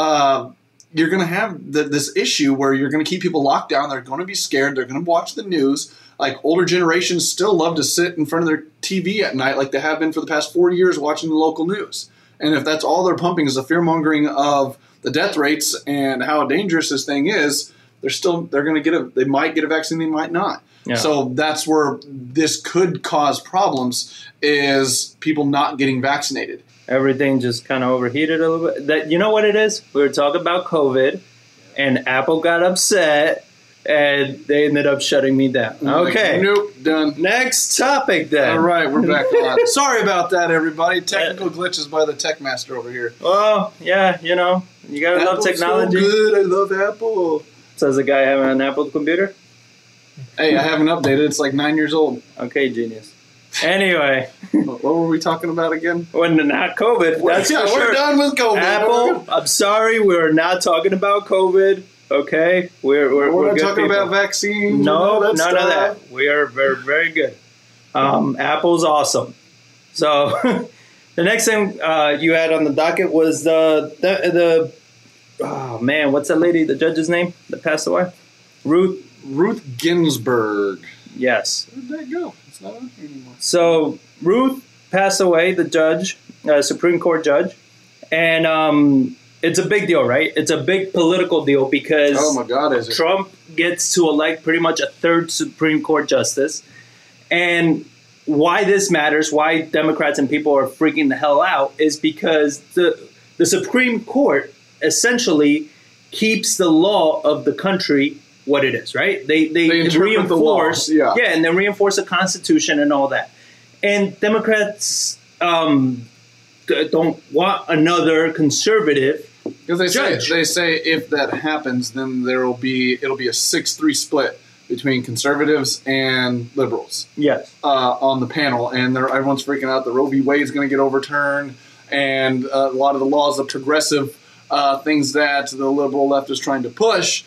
You're going to have this issue where you're going to keep people locked down. They're going to be scared. They're going to watch the news. Like older generations still love to sit in front of their TV at night like they have been for the past 40 years watching the local news. And if that's all they're pumping is the fear-mongering of the death rates and how dangerous this thing is, they're going to they might get a vaccine, they might not. Yeah. So that's where this could cause problems is people not getting vaccinated. Everything just kind of overheated a little bit. You know what it is? We were talking about COVID, and Apple got upset, and they ended up shutting me down. Okay. Nope, done. Next topic, then. All right, we're back on. Sorry about that, everybody. Technical glitches by the tech master over here. Well, yeah, you gotta love technology. So good. I love Apple. Says the guy having an Apple computer. Hey, I haven't updated. It's like 9 years old. Okay, genius. Anyway, what were we talking about again? When not COVID. That's for sure. We're done with COVID. Apple, I'm sorry, we're not talking about COVID. Okay, we're not good talking people. about vaccines. No, none of that. We are very, very good. Apple's awesome. So the next thing you had on the docket was the oh man, what's that lady? The judge's name that passed away? Ruth Ginsburg. Yes. Where did that go? It's not on here anymore. So Ruth passed away, the judge, Supreme Court judge, and it's a big deal, right? It's a big political deal because oh my God, is it? Trump gets to elect pretty much a third Supreme Court justice, and why this matters, why Democrats and people are freaking the hell out, is because the Supreme Court essentially keeps the law of the country what it is, right? They reinforce, and they reinforce the Constitution and all that. And Democrats don't want another conservative because judge. They say if that happens, then it'll be a 6-3 split between conservatives and liberals. Yes, on the panel, and everyone's freaking out. The Roe v. Wade is going to get overturned, and a lot of the laws of progressive things that the liberal left is trying to push.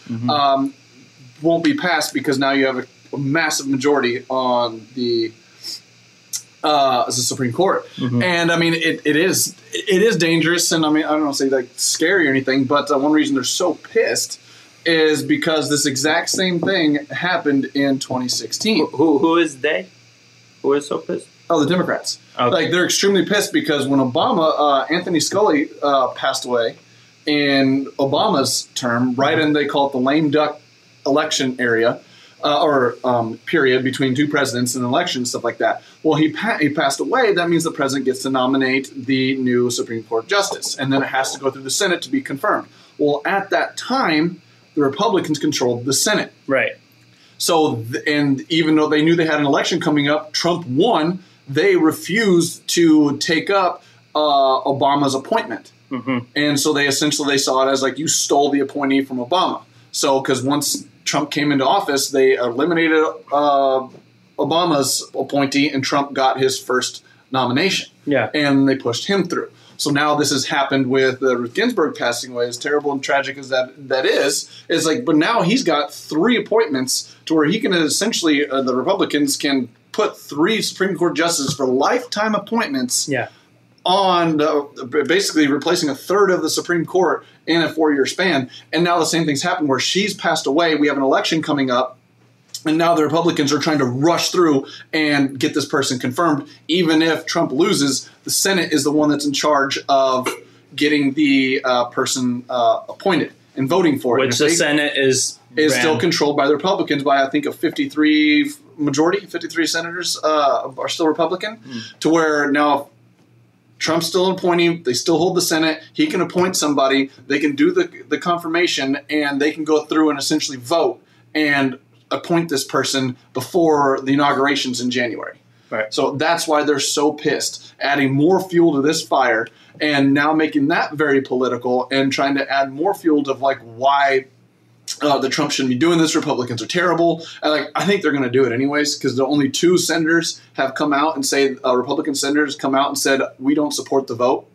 won't be passed because now you have a massive majority on the as the Supreme Court. And I mean, it is dangerous, and I mean, I don't want to say like scary or anything, but one reason they're so pissed is because this exact same thing happened in 2016. Who is they? Who is so pissed? Oh, the Democrats. Okay. Like, they're extremely pissed because when Obama, Anthony Scully passed away in Obama's term, right in, they call it the lame duck election area, period between two presidents and elections, stuff like that. Well, he passed away. That means the president gets to nominate the new Supreme Court justice, and then it has to go through the Senate to be confirmed. Well, at that time, the Republicans controlled the Senate. Right. So, and even though they knew they had an election coming up, Trump won, they refused to take up Obama's appointment. And so they saw it as like, you stole the appointee from Obama. So, because once Trump came into office, they eliminated Obama's appointee, and Trump got his first nomination. Yeah. And they pushed him through. So now this has happened with Ruth Ginsburg passing away. As terrible and tragic as that is like, but now he's got 3 appointments to where he can essentially, the Republicans can put 3 Supreme Court justices for lifetime appointments. Yeah. On basically replacing a third of the Supreme Court in a 4-year span. And now the same thing's happened where she's passed away. We have an election coming up. And now the Republicans are trying to rush through and get this person confirmed. Even if Trump loses, the Senate is the one that's in charge of getting the person appointed and voting for it. Which the Senate is still controlled by the Republicans by, I think, a 53 majority. 53 senators are still Republican. To where now Trump's still appointing. They still hold the Senate. He can appoint somebody. They can do the confirmation, and they can go through and essentially vote and appoint this person before the inaugurations in January. Right. So that's why they're so pissed, adding more fuel to this fire and now making that very political and trying to add more fuel to like why the Trump shouldn't be doing this. Republicans are terrible. And I think they're going to do it anyways because the only 2 senators have come out and say Republican senators come out and said we don't support the vote.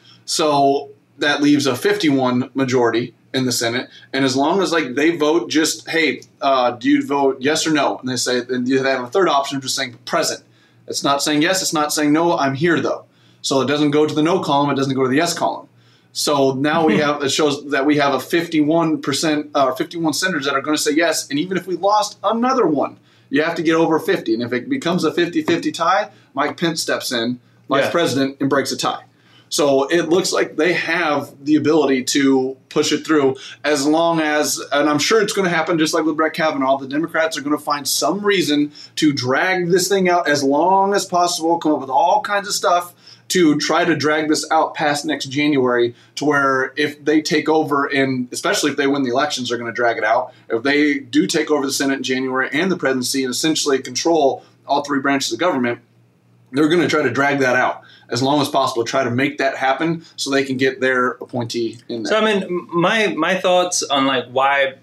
So that leaves a 51 majority in the Senate, and as long as like they vote just, hey, do you vote yes or no? And they say, and they have a third option of just saying present. It's not saying yes, it's not saying no, I'm here though. So it doesn't go to the no column, it doesn't go to the yes column. So now it shows that we have a 51% or 51 senators that are going to say yes, and even if we lost another one, you have to get over 50. And if it becomes a 50-50 tie, Mike Pence steps in, vice president, and breaks a tie. So it looks like they have the ability to push it through as long as, and I'm sure it's going to happen just like with Brett Kavanaugh, the Democrats are going to find some reason to drag this thing out as long as possible, come up with all kinds of stuff to try to drag this out past next January to where if they take over, and especially if they win the elections, they're going to drag it out. If they do take over the Senate in January and the presidency and essentially control all 3 branches of government, they're going to try to drag that out as long as possible, try to make that happen so they can get their appointee in there. So, I mean, my thoughts on, like, why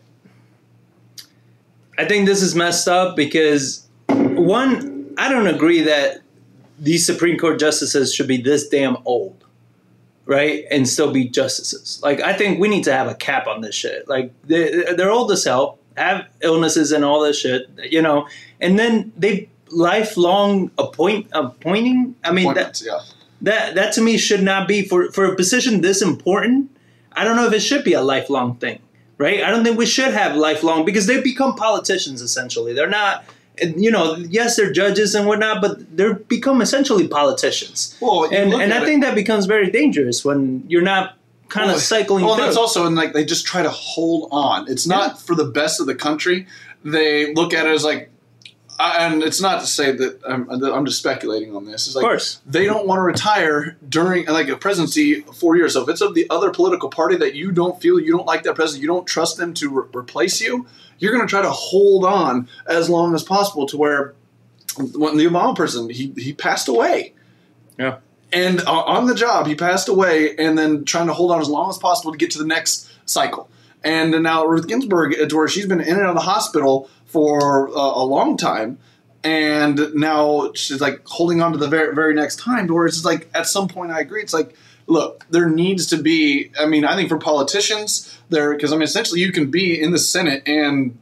I think this is messed up because, one, I don't agree that these Supreme Court justices should be this damn old, right, and still be justices. Like, I think we need to have a cap on this shit. Like, they're old as hell, have illnesses and all this shit, you know, and then they lifelong appointing. I mean, that to me should not be for a position this important. I don't know if it should be a lifelong thing, right? I don't think we should have lifelong because they become politicians essentially. They're not, you know, yes, they're judges and whatnot, but they're become essentially politicians. Well, and I think that becomes very dangerous when you're not kind of cycling. Well, that's also in like they just try to hold on. It's not for the best of the country. They look at it as like. And it's not to say that I'm just speculating on this. It's like, of course. They don't want to retire during like a presidency 4 years. So if it's of the other political party that you don't feel you don't like that president, you don't trust them to replace you, you're going to try to hold on as long as possible to where when the Obama person, he passed away. Yeah. And on the job, he passed away and then trying to hold on as long as possible to get to the next cycle. And now Ruth Ginsburg, to where she's been in and out of the hospital for a long time, and now she's like holding on to the very, very next time to where it's like at some point I agree. It's like, look, there needs to be, I mean, I think for politicians there, because I mean, essentially you can be in the Senate and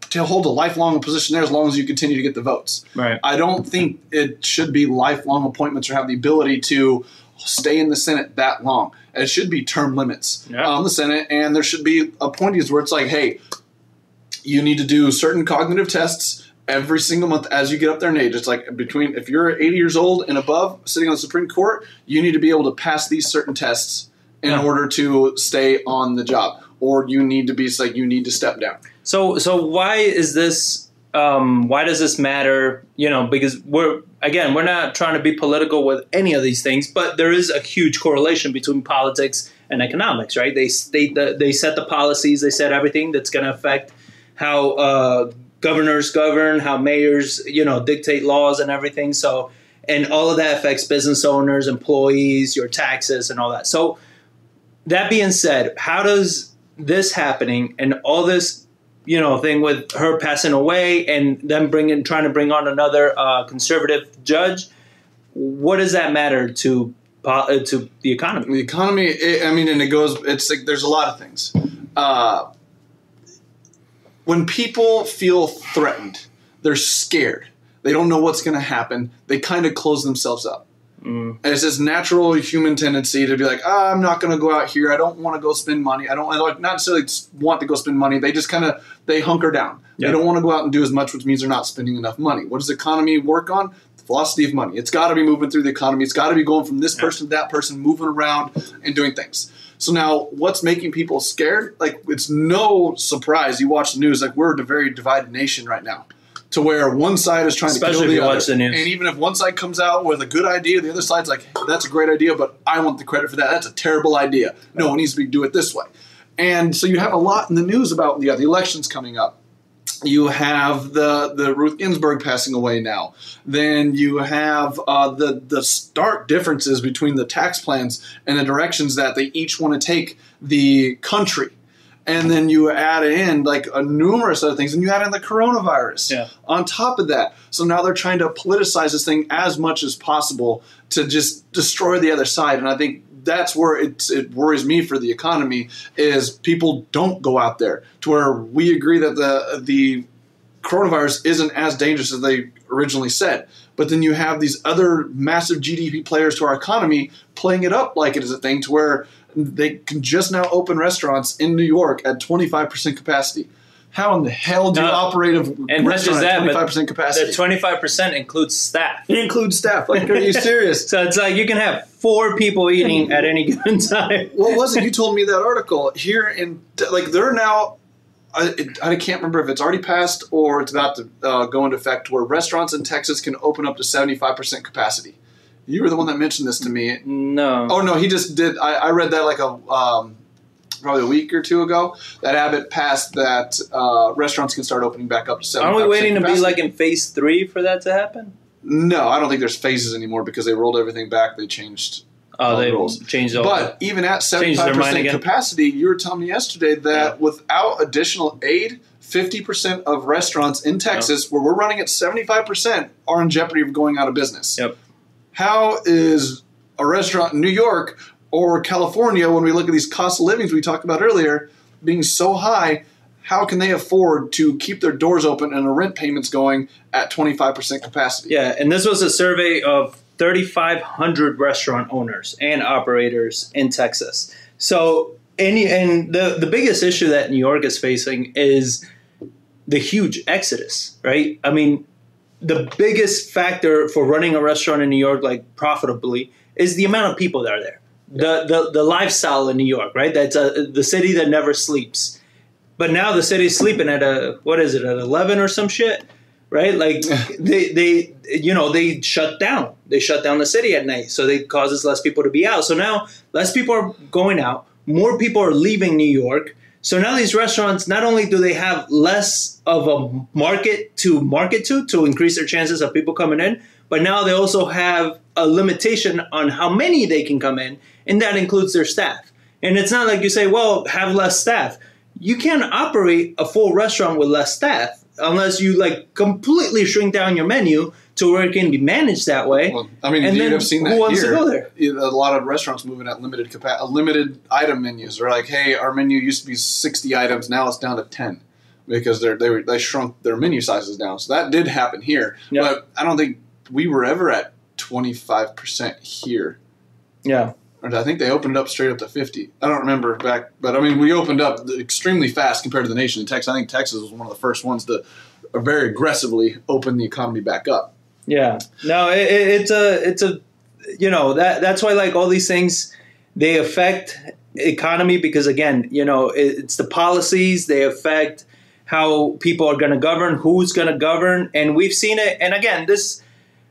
to hold a lifelong position there as long as you continue to get the votes. Right. I don't think it should be lifelong appointments or have the ability to stay in the Senate that long. It should be term limits on the Senate, and there should be appointees where it's like, hey, you need to do certain cognitive tests every single month as you get up there in age. It's like if you're 80 years old and above sitting on the Supreme Court, you need to be able to pass these certain tests in order to stay on the job, or you need to be you need to step down. So why is this? Why does this matter? Because we're not trying to be political with any of these things, but there is a huge correlation between politics and economics, right? They set the policies, they set everything that's going to affect how governors govern, how mayors, dictate laws and everything. So, and all of that affects business owners, employees, your taxes, and all that. So, that being said, how does this happening and all this, thing with her passing away and them trying to bring on another conservative judge, what does that matter to the economy? The economy, it's like there's a lot of things. When people feel threatened, they're scared. They don't know what's going to happen. They kind of close themselves up. And it's this natural human tendency to be like, I'm not going to go out here. I don't want to go spend money. I don't not necessarily want to go spend money. They just they hunker down. Yeah. They don't want to go out and do as much, which means they're not spending enough money. What does the economy work on? The velocity of money. It's got to be moving through the economy. It's got to be going from this person to that person, moving around and doing things. So now what's making people scared? Like, it's no surprise. You watch the news, like we're a very divided nation right now. To where one side is trying to kill the other. Watch the news. And even if one side comes out with a good idea, the other side's like, that's a great idea, but I want the credit for that. That's a terrible idea. No, it needs to do it this way. And so you have a lot in the news about the elections coming up. You have the Ruth Ginsburg passing away now. Then you have the stark differences between the tax plans and the directions that they each want to take the country. And then you add in numerous other things, and you add in the coronavirus on top of that. So now they're trying to politicize this thing as much as possible to just destroy the other side. And I think that's where it worries me for the economy is people don't go out there to where we agree that the coronavirus isn't as dangerous as they originally said. But then you have these other massive GDP players to our economy playing it up like it is a thing to where they can just now open restaurants in New York at 25% capacity. How in the hell do you operate a restaurant at 25% capacity? The 25% includes staff. It includes staff. Like, are you serious? So it's like you can have 4 people eating at any given time. What was it? You told me that article here in they're now. I can't remember if it's already passed or it's about to go into effect where restaurants in Texas can open up to 75% capacity. You were the one that mentioned this to me. No. Oh, no, he just did. I read that probably a week or two ago, that Abbott passed that restaurants can start opening back up to 75%. Aren't we waiting capacity. To be in phase 3 for that to happen? No, I don't think there's phases anymore because they rolled everything back. They changed the rules. Changed all. But even at 75% capacity, you were telling me yesterday that without additional aid, 50% of restaurants in Texas, where we're running at 75%, are in jeopardy of going out of business. Yep. How is a restaurant in New York or California, when we look at these cost of livings we talked about earlier, being so high, how can they afford to keep their doors open and the rent payments going at 25% capacity? Yeah, and this was a survey of 3,500 restaurant owners and operators in Texas. So, and the biggest issue that New York is facing is the huge exodus, right? I mean, the biggest factor for running a restaurant in New York, profitably, is the amount of people that are there. The lifestyle in New York, right? That's the city that never sleeps. But now the city's sleeping at at 11 or some shit, right? They shut down. They shut down the city at night, so it causes less people to be out. So now less people are going out. More people are leaving New York. So now these restaurants, not only do they have less of a market to increase their chances of people coming in, but now they also have a limitation on how many they can come in, and that includes their staff. And it's not like you say, well, have less staff. You can't operate a full restaurant with less staff unless you completely shrink down your menu to where it can be managed that way. Well, I mean, you have seen that who wants here. To go there? A lot of restaurants moving at limited item menus. Or hey, our menu used to be 60 items, now it's down to 10. because they shrunk their menu sizes down. So that did happen here, Yeah. but I don't think we were ever at 25% here. Yeah. And I think they opened up straight up to 50. I don't remember back, but I mean, we opened up extremely fast compared to the nation. In Texas, I think Texas was one of the first ones to very aggressively open the economy back up. Yeah. No, it's a that's why like all these things, they affect economy because again, it's the policies, they affect how people are going to govern, who's going to govern, and we've seen it. And again, this.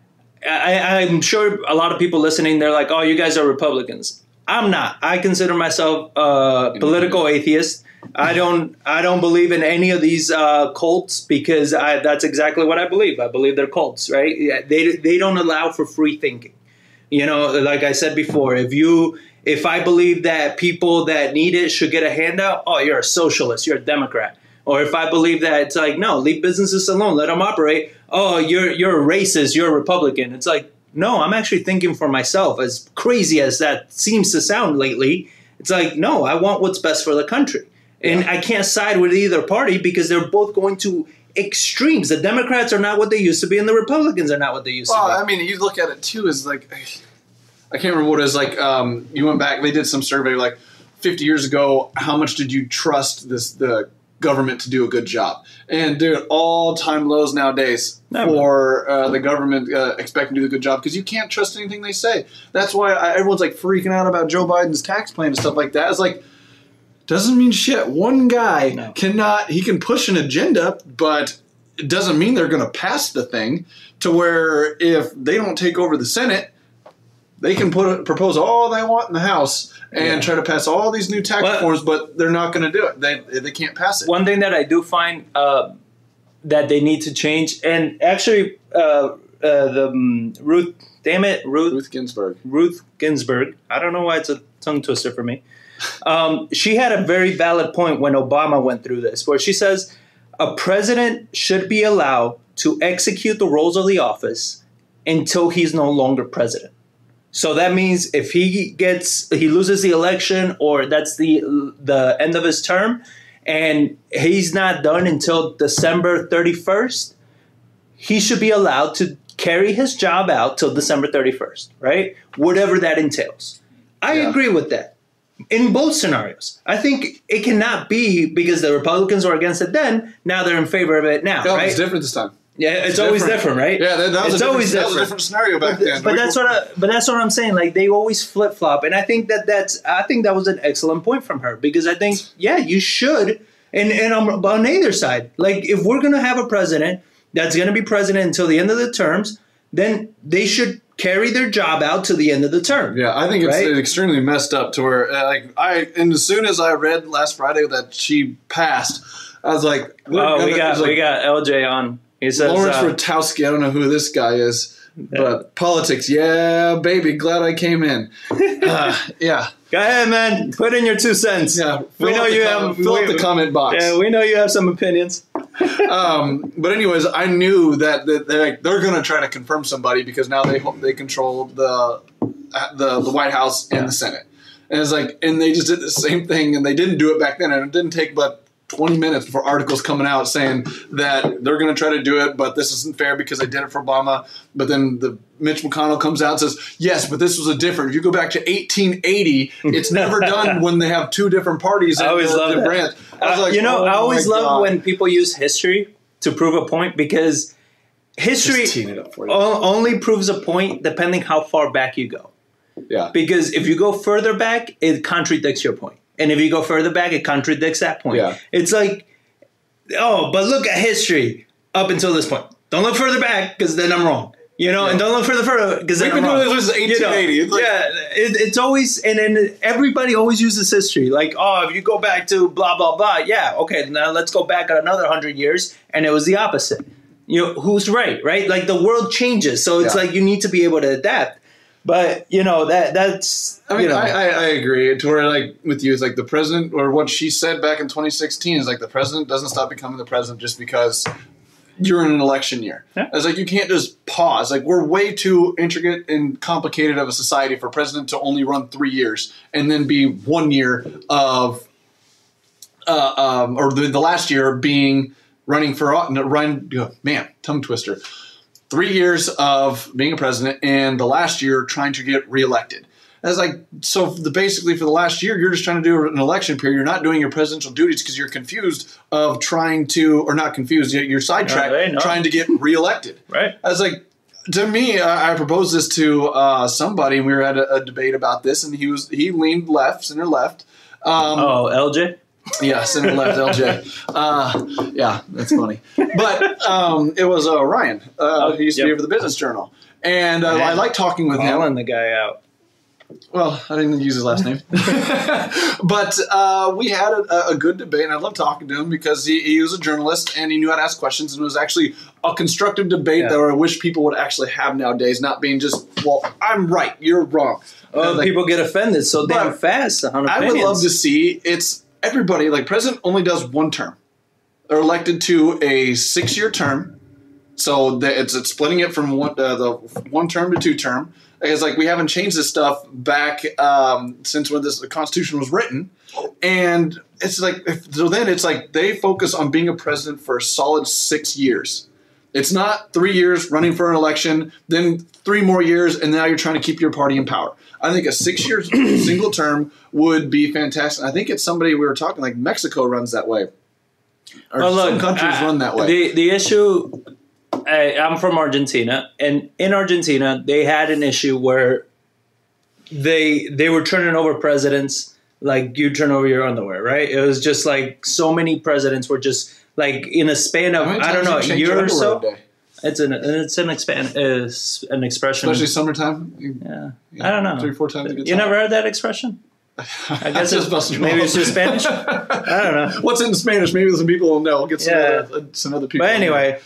I'm sure a lot of people listening, they're like, oh, you guys are Republicans. I'm not. I consider myself a political atheist. I don't believe in any of these cults because that's exactly what I believe. I believe they're cults, right? They don't allow for free thinking. Like I said before, if I believe that people that need it should get a handout, oh, you're a socialist, you're a Democrat. Or if I believe that it's like, no, leave businesses alone, let them operate. Oh, you're a racist, you're a Republican. It's like, no, I'm actually thinking for myself. As crazy as that seems to sound lately, it's like, no, I want what's best for the country. And I can't side with either party because they're both going to extremes. The Democrats are not what they used to be, and the Republicans are not what they used to be. Well, I mean, you look at it too as like, I can't remember what it is. Like, you went back, they did some survey like 50 years ago. How much did you trust the government to do a good job? And dude, all-time lows nowadays for the government expecting to do a good job because you can't trust anything they say. That's why everyone's like freaking out about Joe Biden's tax plan and stuff like that. It's like, doesn't mean shit. One guy he can push an agenda, but it doesn't mean they're going to pass the thing to where if they don't take over the Senate, they can propose all they want in the House and try to pass all these new tax reforms, but they're not going to do it. They can't pass it. One thing that I do find that they need to change, and actually Ruth Ginsburg. Ruth Ginsburg. I don't know why it's a tongue twister for me. She had a very valid point when Obama went through this, where she says a president should be allowed to execute the roles of the office until he's no longer president. So that means if he loses the election or that's the end of his term and he's not done until December 31st, he should be allowed to carry his job out till December 31st, right? Whatever that entails. I agree with that in both scenarios. I think it cannot be because the Republicans were against it then, now they're in favor of it now, right? It's different this time. Yeah, it's always different, right? Yeah, that was a different scenario back then. But that's what I'm saying. Like they always flip flop, and I think that was an excellent point from her because I think you should, and on either side, like if we're gonna have a president that's gonna be president until the end of the terms, then they should carry their job out to the end of the term. Yeah, I think it's extremely messed up to where and as soon as I read last Friday that she passed, I was like, we got LJ on. He says, Lawrence Rotowski, I don't know who this guy is, but politics, yeah, baby, glad I came in. Yeah. Go ahead, man. Put in your 2 cents. Yeah, fill out the comment box. Yeah, we know you have some opinions. But anyways, I knew that they're going to try to confirm somebody because now they control the White House and the Senate. And it's like, and they just did the same thing, and they didn't do it back then, and it didn't take but 20 minutes before articles coming out saying that they're going to try to do it, but this isn't fair because they did it for Obama. But then Mitch McConnell comes out and says, yes, but this was a different. If you go back to 1880, it's never done when they have two different parties. I always love that. Branch. I was like, I always love when people use history to prove a point because history only proves a point depending how far back you go. Yeah. Because if you go further back, it contradicts your point. And if you go further back, it contradicts that point. Yeah. It's like, but look at history up until this point. Don't look further back because then I'm wrong. And don't look further because then I'm wrong. We've been doing this since 1880. It's always, and everybody always uses history. Like, if you go back to blah, blah, blah. Yeah, okay, now let's go back another 100 years. And it was the opposite. Who's right? Like the world changes. So it's like you need to be able to adapt. But, that's... I mean, I agree. To where, like, with you, it's like the president, or what she said back in 2016 is like the president doesn't stop becoming the president just because you're in an election year. Yeah. It's like you can't just pause. Like, we're way too intricate and complicated of a society for a president to only run 3 years and then be 1 year of or the last year being running for tongue twister. 3 years of being a president, and the last year trying to get reelected. And it's like, so basically for the last year, you're just trying to do an election period. You're not doing your presidential duties because you're confused of trying to, or not confused, you're sidetracked, trying to get reelected. Right. I was like, to me, I proposed this to somebody, and we were at a debate about this, and he leaned left, center left. LJ? Yeah, center left LJ. Yeah, that's funny. But it was Ryan. He used to be over the Business Journal. And I like talking with him. Calling the guy out. Well, I didn't use his last name. But we had a good debate, and I love talking to him because he was a journalist, and he knew how to ask questions, and it was actually a constructive debate that I wish people would actually have nowadays, not being just, well, I'm right, you're wrong. People get offended so damn fast on opinions. I would love to see everybody, like, president only does one term. They're elected to a 6-year term, so it's splitting it from the 1 term to 2 term. It's like we haven't changed this stuff back since when the Constitution was written, and it's like it's like they focus on being a president for a solid 6 years. It's not 3 years running for an election, then 3 more years, and now you're trying to keep your party in power. I think a 6-year single term would be fantastic. I think it's somebody we were talking, like Mexico runs that way. Or some countries run that way. The issue, I'm from Argentina, and in Argentina, they had an issue where they were turning over presidents like you turn over your underwear, right? It was just like so many presidents were just like in a span of, I don't know, a year or so. It's an expression. Especially summertime? Yeah. I don't know. 3 or 4 times a good time. You never heard that expression? I guess maybe it's just Spanish. I don't know. What's in Spanish? Maybe some people will know. We'll get some other people. But anyway,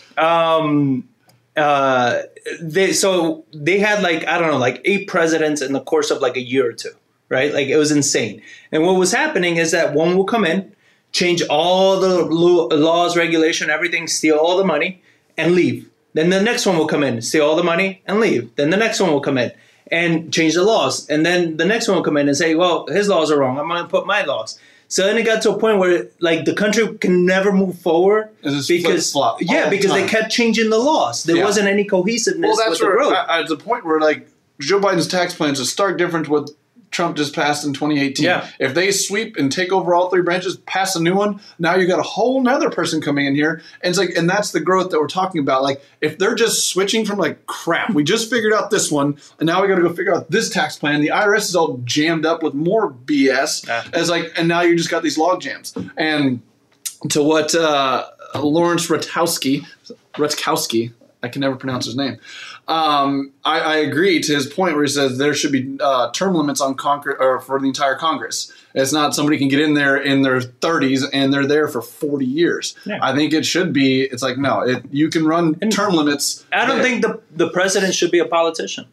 they had like, I don't know, like 8 presidents in the course of like a year or 2, right? Like it was insane. And what was happening is that one will come in, change all the laws, regulation, everything, steal all the money and leave. Then the next one will come in, steal all the money and leave. Then the next one will come in and change the laws. And then the next one will come in and say, well, his laws are wrong. I'm going to put my laws. So then it got to a point where like the country can never move forward because they kept changing the laws. There wasn't any cohesiveness with the growth. At the point where like Joe Biden's tax plan is a stark difference with Trump just passed in 2018. Yeah. If they sweep and take over all 3 branches, pass a new one, now you got a whole nother person coming in here. And it's like, and that's the growth that we're talking about. Like if they're just switching from like, crap, we just figured out this one, and now we got to go figure out this tax plan. The IRS is all jammed up with more BS. As like, and now you just got these log jams. And to what Lawrence Ratkowski, I can never pronounce his name. I agree to his point where he says there should be term limits on for the entire Congress. It's not somebody can get in there in their 30s and they're there for 40 years. Yeah. I think it should be. It's like you can run term limits. I don't think the president should be a politician.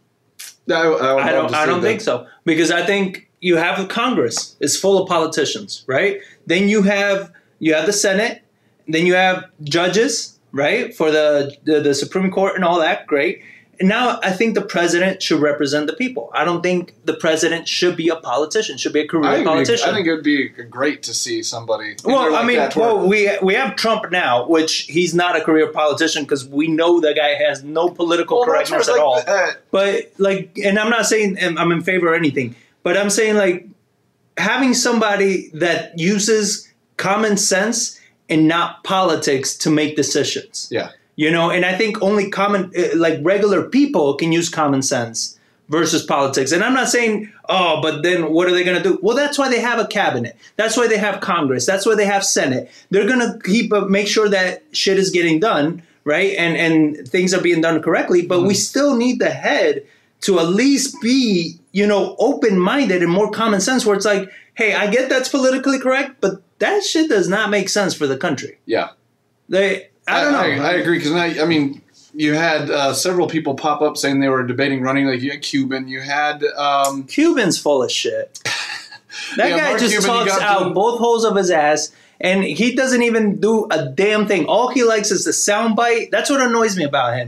I don't think so, because I think you have a Congress is full of politicians, right? Then you have the Senate, then you have judges. Right, for the Supreme Court and all that, great. And now I think the president should represent the people. I don't think the president should be a politician, should be a career politician. I think it would be great to see somebody. Well, I mean, we have Trump now, which he's not a career politician because we know the guy has no political correctness at all. But like, and I'm not saying I'm in favor of anything, but I'm saying like having somebody that uses common sense and not politics to make decisions. Yeah. And I think only regular people can use common sense versus politics. And I'm not saying, but then what are they going to do? Well, that's why they have a cabinet. That's why they have Congress. That's why they have Senate. They're going to make sure that shit is getting done, right? And things are being done correctly. But we still need the head to at least be, open-minded and more common sense where it's like, hey, I get that's politically correct, but that shit does not make sense for the country. Yeah. I don't know. I agree because I mean, you had several people pop up saying they were debating running. Like you had Cuban, you had Cuban's full of shit. That guy just Cuban, talks out both holes of his ass, and he doesn't even do a damn thing. All he likes is the soundbite. That's what annoys me about him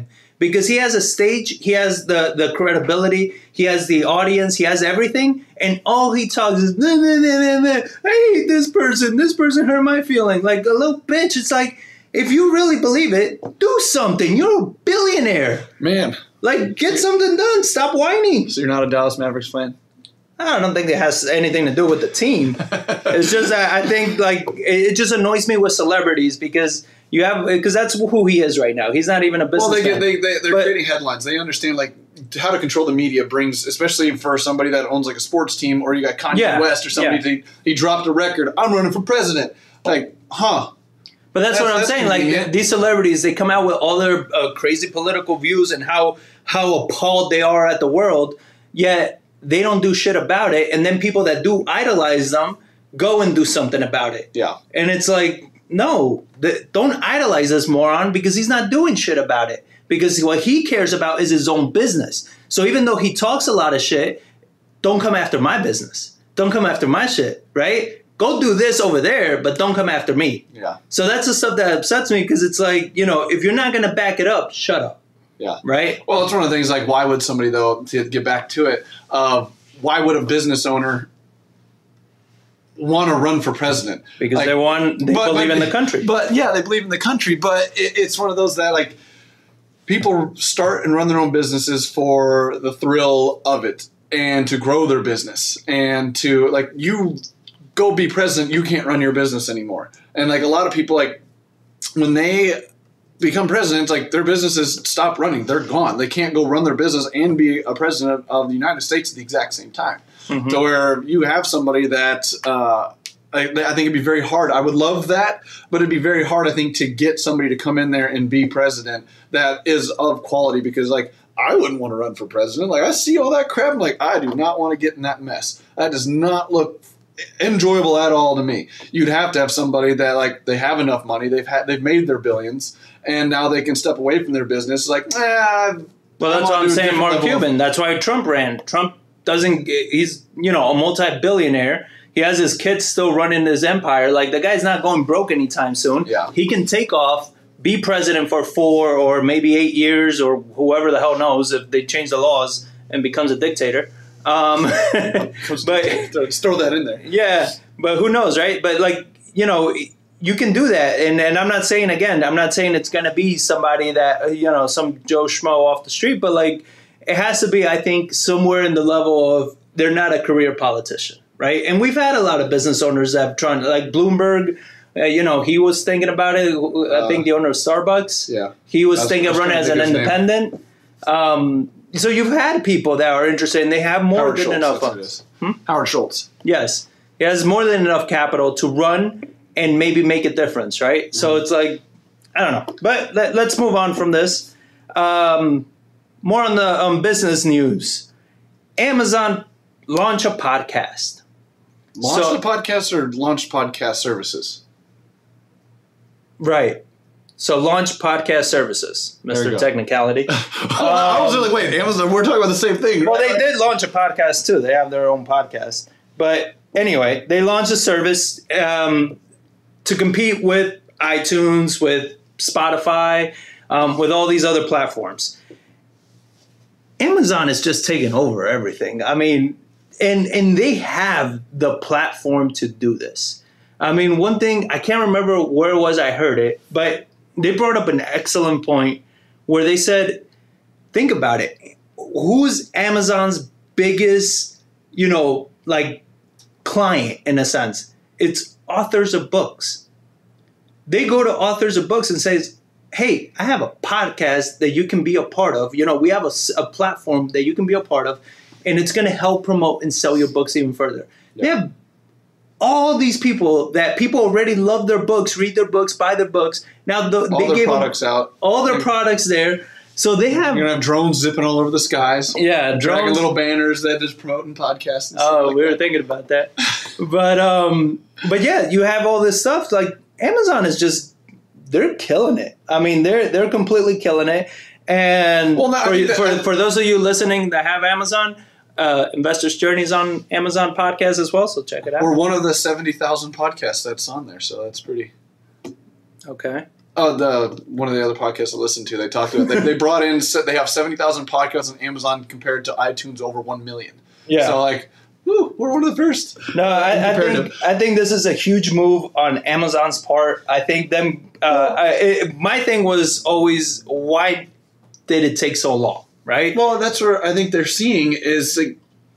because he has a stage, he has the credibility, he has the audience, he has everything, and all he talks is, nah, nah, nah, nah, nah. I hate this person hurt my feeling. Like a little bitch. It's like, if you really believe it, do something. You're a billionaire. Man. Like, get something done. Stop whining. So you're not a Dallas Mavericks fan? I don't think it has anything to do with the team. It's just that I think, like, it just annoys me with celebrities because that's who he is right now. He's not even a businessman. Well, they're creating headlines. They understand, like, how to control the media brings, especially for somebody that owns, like, a sports team, or you got Kanye West or somebody, he dropped a record. I'm running for president. Like, huh. But that's what I'm saying. Like, these celebrities, they come out with all their crazy political views and how appalled they are at the world, yet they don't do shit about it. And then people that do idolize them go and do something about it. Yeah. And it's like, no, don't idolize this moron because he's not doing shit about it. Because what he cares about is his own business. So even though he talks a lot of shit, don't come after my business. Don't come after my shit, right? Go do this over there, but don't come after me. Yeah. So that's the stuff that upsets me because it's like, if you're not going to back it up, shut up. Yeah. Right? Well, it's one of the things, like, why would somebody, though, to get back to it, why would a business owner want to run for president? Because they believe in the country. But, yeah, they believe in the country. But it's one of those that, like, people start and run their own businesses for the thrill of it and to grow their business. And to, like, you go be president, you can't run your business anymore. And, like, a lot of people, like, when they become presidents, like, their businesses stop running. They're gone. They can't go run their business and be a president of the United States at the exact same time. Mm-hmm. So where you have somebody that I think it'd be very hard. I would love that, but it'd be very hard, I think, to get somebody to come in there and be president that is of quality because, like, I wouldn't want to run for president. Like, I see all that crap. I'm like, I do not want to get in that mess. That does not look enjoyable at all to me. You'd have to have somebody that, like, they have enough money, they've made their billions, and now they can step away from their business. Like, well, that's what I'm saying. Mark Cuban. That's why Trump ran. Trump he's a multi-billionaire. He has his kids still running his empire. Like, the guy's not going broke anytime soon. Yeah. He can take off, be president for 4 or maybe 8 years, or whoever the hell knows if they change the laws and becomes a dictator. But just throw that in there. Yeah, but who knows, right? But, like, you can do that, and I'm not saying it's going to be somebody that some Joe Schmo off the street, but, like, it has to be, I think, somewhere in the level of they're not a career politician, right? And we've had a lot of business owners that have tried, like Bloomberg. He was thinking about it. I think the owner of Starbucks. Yeah, he was thinking of running as an independent. So you've had people that are interested, and they have more Howard than Schultz, enough funds. Howard Schultz. Yes. He has more than enough capital to run and maybe make a difference, right? Mm-hmm. So it's like, I don't know. But let's move on from this. More on the business news. Amazon launched a podcast. Launched a podcast or launched podcast services? Right. So launch podcast services, Mr. Technicality. I was like, wait, Amazon, we're talking about the same thing. Well, they did launch a podcast too. They have their own podcast. But anyway, they launched a service to compete with iTunes, with Spotify, with all these other platforms. Amazon is just taking over everything. I mean, and they have the platform to do this. I mean, one thing, I can't remember where it was I heard it, but they brought up an excellent point where they said, think about it. Who's Amazon's biggest, client in a sense? It's authors of books. They go to authors of books and says, hey, I have a podcast that you can be a part of. We have a platform that you can be a part of, and it's going to help promote and sell your books even further. Yeah. They have all these people that people already love their books, read their books, buy their books. Now they gave products out. All their products there. So they have... You're going to have drones zipping all over the skies. Yeah, drones. Dragging little banners that just promoting podcasts and stuff like we were thinking about that. But yeah, you have all this stuff. Like, Amazon is just... They're killing it. I mean, they're completely killing it. And for those of you listening that have Amazon... Investor's Journey is on Amazon Podcast as well, so check it out. We're one of the 70,000 podcasts that's on there, so that's pretty... Okay. Oh, one of the other podcasts I listened to, they talked about they brought in, they have 70,000 podcasts on Amazon compared to iTunes over 1 million. Yeah. So like, woo, we're one of the first. No, I think this is a huge move on Amazon's part. I think them. My thing was always, why did it take so long? Right. Well, that's where I think they're seeing is like,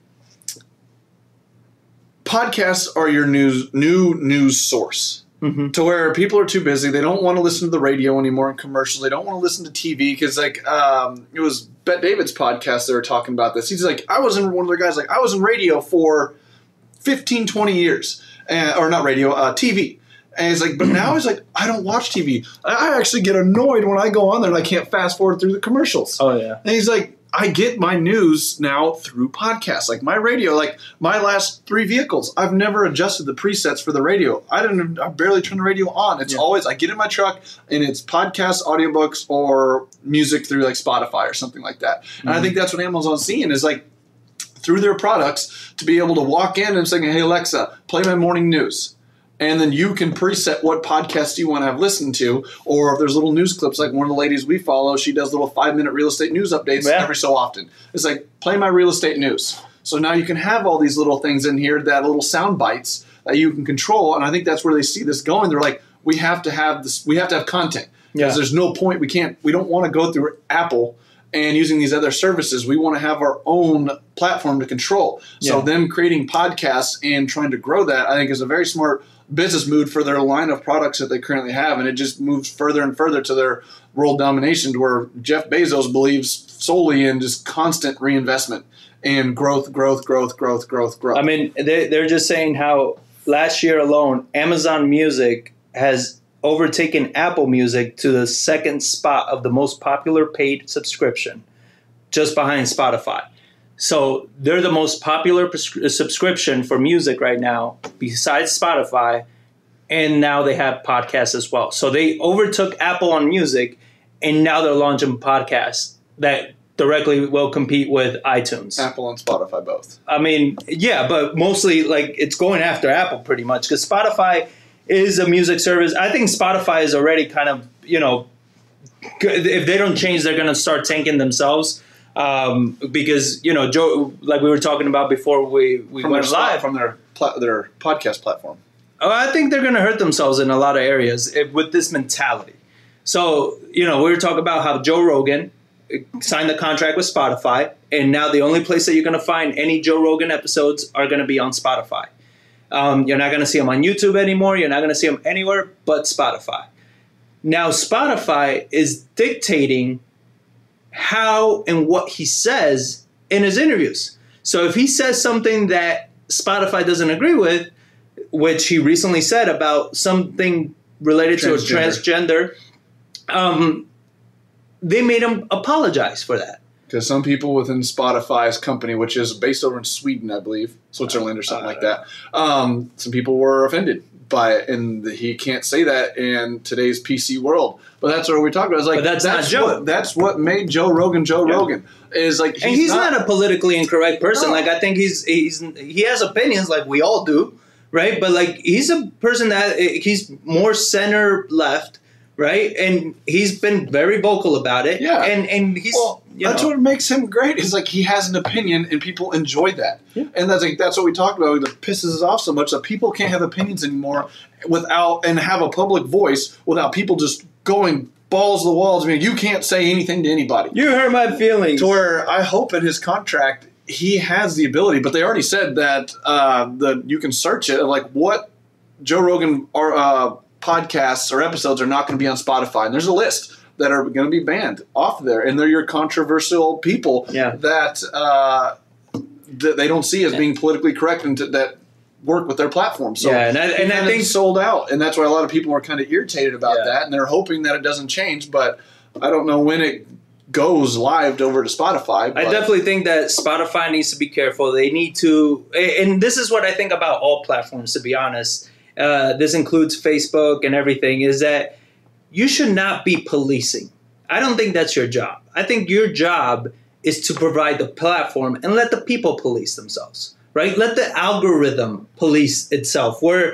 podcasts are your new news source. Mm-hmm. To where people are too busy. They don't want to listen to the radio anymore and commercials. They don't want to listen to TV because, like, it was Bette David's podcast. They were talking about this. He's like, I was in one of their guys, like, I was in radio for 15, 20 years. Or not radio, TV. And he's like, but now he's like, I don't watch TV. I actually get annoyed when I go on there and I can't fast forward through the commercials. Oh, yeah. And he's like, I get my news now through podcasts. Like my radio, like my last 3 vehicles, I've never adjusted the presets for the radio. I barely turn the radio on. It's always, I get in my truck and it's podcasts, audiobooks, or music through like Spotify or something like that. And I think that's what Amazon's seeing is like through their products to be able to walk in and say, hey, Alexa, play my morning news. And then you can preset what podcast you want to have listened to. Or if there's little news clips, like one of the ladies we follow, she does little 5-minute real estate news updates every so often. It's like, play my real estate news. So now you can have all these little things in here, that little sound bites that you can control. And I think that's where they see this going. They're like, we have to have this, we have to have content. Because there's no point, we don't want to go through Apple and using these other services. We want to have our own platform to control. So them creating podcasts and trying to grow that, I think is a very smart business move for their line of products that they currently have, and it just moves further and further to their world domination, to where Jeff Bezos believes solely in just constant reinvestment and growth. I mean, they're just saying how last year alone, Amazon Music has overtaken Apple Music to the second spot of the most popular paid subscription, just behind Spotify. So they're the most popular subscription for music right now, besides Spotify, and now they have podcasts as well. So they overtook Apple on music, and now they're launching podcasts that directly will compete with iTunes. Apple and Spotify both. I mean, yeah, but mostly like it's going after Apple pretty much, because Spotify is a music service. I think Spotify is already kind of, if they don't change, they're going to start tanking themselves. Because, Joe, like we were talking about before we went live. From their podcast platform. I think they're going to hurt themselves in a lot of areas with this mentality. So, we were talking about how Joe Rogan signed the contract with Spotify, and now the only place that you're going to find any Joe Rogan episodes are going to be on Spotify. You're not going to see them on YouTube anymore. You're not going to see them anywhere but Spotify. Now, Spotify is dictating how and what he says in his interviews. So if he says something that Spotify doesn't agree with, which he recently said about something related to a transgender, they made him apologize for that. Because some people within Spotify's company, which is based over in Sweden, I believe, Switzerland or something like that, some people were offended by it, and he can't say that in today's PC world. But that's what we talked about. It's like, but that's not Joe. That's what made Joe Rogan Rogan. Is like, he's not a politically incorrect person. No. Like I think he has opinions like we all do, right? But like he's a person that he's more center left. Right, and he's been very vocal about it. Yeah, and he's that's what makes him great. Is like he has an opinion, and people enjoy that. Yeah. And that's what we talked about. That pisses us off so much that people can't have opinions anymore and have a public voice without people just going balls to the walls. I mean, you can't say anything to anybody. You hurt my feelings. To where I hope in his contract he has the ability, but they already said that you can search it like what Joe Rogan or. Podcasts or episodes are not going to be on Spotify. And there's a list that are going to be banned off there. And they're your controversial people that they don't see as being politically correct and that work with their platform. So and I think sold out. And that's why a lot of people are kind of irritated about that. And they're hoping that it doesn't change. But I don't know when it goes live over to Spotify. I definitely think that Spotify needs to be careful. They need to – and this is what I think about all platforms, to be honest. This includes Facebook and everything, is that you should not be policing. I don't think that's your job. I think your job is to provide the platform and let the people police themselves, right? Let the algorithm police itself, where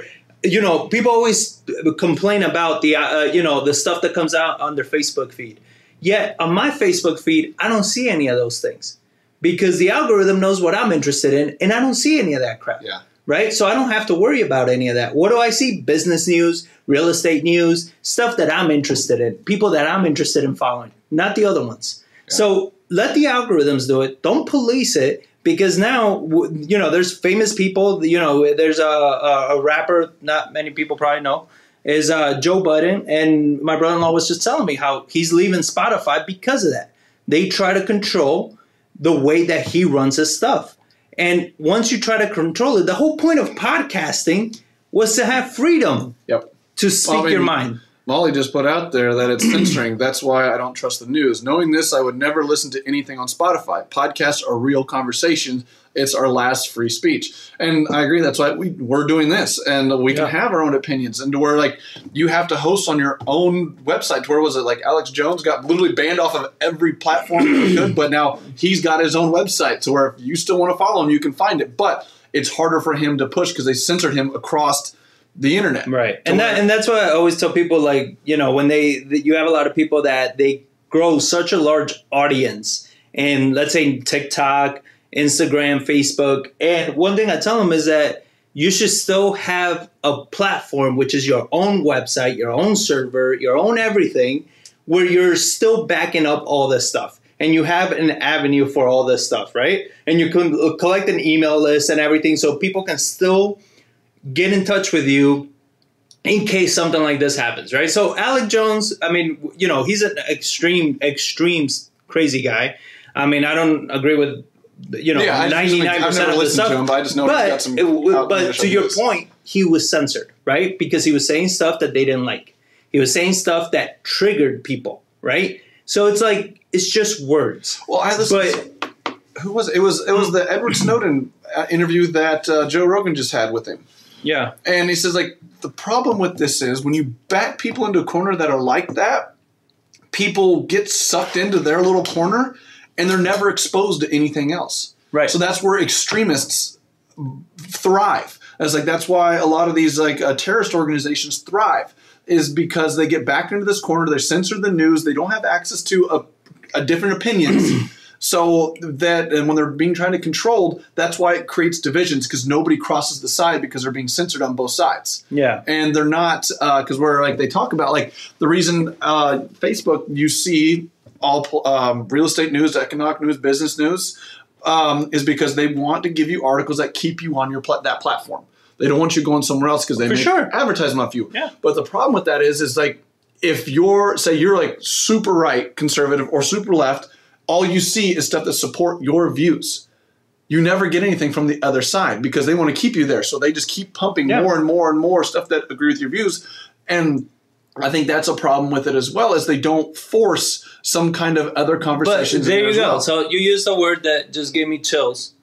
people always complain about the the stuff that comes out on their Facebook feed. Yet on my Facebook feed, I don't see any of those things because the algorithm knows what I'm interested in, and I don't see any of that crap. Yeah. Right? So I don't have to worry about any of that. What do I see? Business news, real estate news, stuff that I'm interested in, people that I'm interested in following, not the other ones. Yeah. So let the algorithms do it. Don't police it. Because now, there's famous people, there's a rapper, not many people probably know, is Joe Budden. And my brother-in-law was just telling me how he's leaving Spotify because of that. They try to control the way that he runs his stuff. And once you try to control it, the whole point of podcasting was to have freedom to speak your mind. Molly just put out there that it's censoring. That's why I don't trust the news. Knowing this, I would never listen to anything on Spotify. Podcasts are real conversations. It's our last free speech. And I agree. That's why we're doing this. And we can have our own opinions. And to where, you have to host on your own website. To where was it? Alex Jones got literally banned off of every platform he could. But now he's got his own website. To where if you still want to follow him, you can find it. But it's harder for him to push because they censored him across the internet. Right. And that's why I always tell people, when you have a lot of people that they grow such a large audience and let's say TikTok, Instagram, Facebook. And one thing I tell them is that you should still have a platform, which is your own website, your own server, your own everything, where you're still backing up all this stuff. And you have an avenue for all this stuff, right? And you can collect an email list and everything so people can still get in touch with you in case something like this happens, right? So Alex Jones, he's an extreme crazy guy. I don't agree with 99% of the stuff. To him, but I just know he's got some. But to your point, he was censored, right? Because he was saying stuff that they didn't like. He was saying stuff that triggered people, right? So it's just words. Well, I listened. Who was it? It was the Edward Snowden interview that Joe Rogan just had with him. Yeah. And he says, the problem with this is when you back people into a corner that are like that, people get sucked into their little corner and they're never exposed to anything else. Right. So that's where extremists thrive. That's why a lot of these terrorist organizations thrive, is because they get backed into this corner. They censor the news. They don't have access to a different opinions. So that, and when they're being trying to controlled, that's why it creates divisions, because nobody crosses the side because they're being censored on both sides. Yeah. And they're not, because they talk about the reason Facebook, you see all real estate news, economic news, business news, is because they want to give you articles that keep you on your that platform. They don't want you going somewhere else because they make advertisement off you. Yeah. But the problem with that is if you're super right, conservative, or super left, all you see is stuff that support your views. You never get anything from the other side because they want to keep you there. So they just keep pumping more and more and more stuff that agree with your views. And I think that's a problem with it as well, as they don't force some kind of other conversations. But there you go. Well. So you used a word that just gave me chills.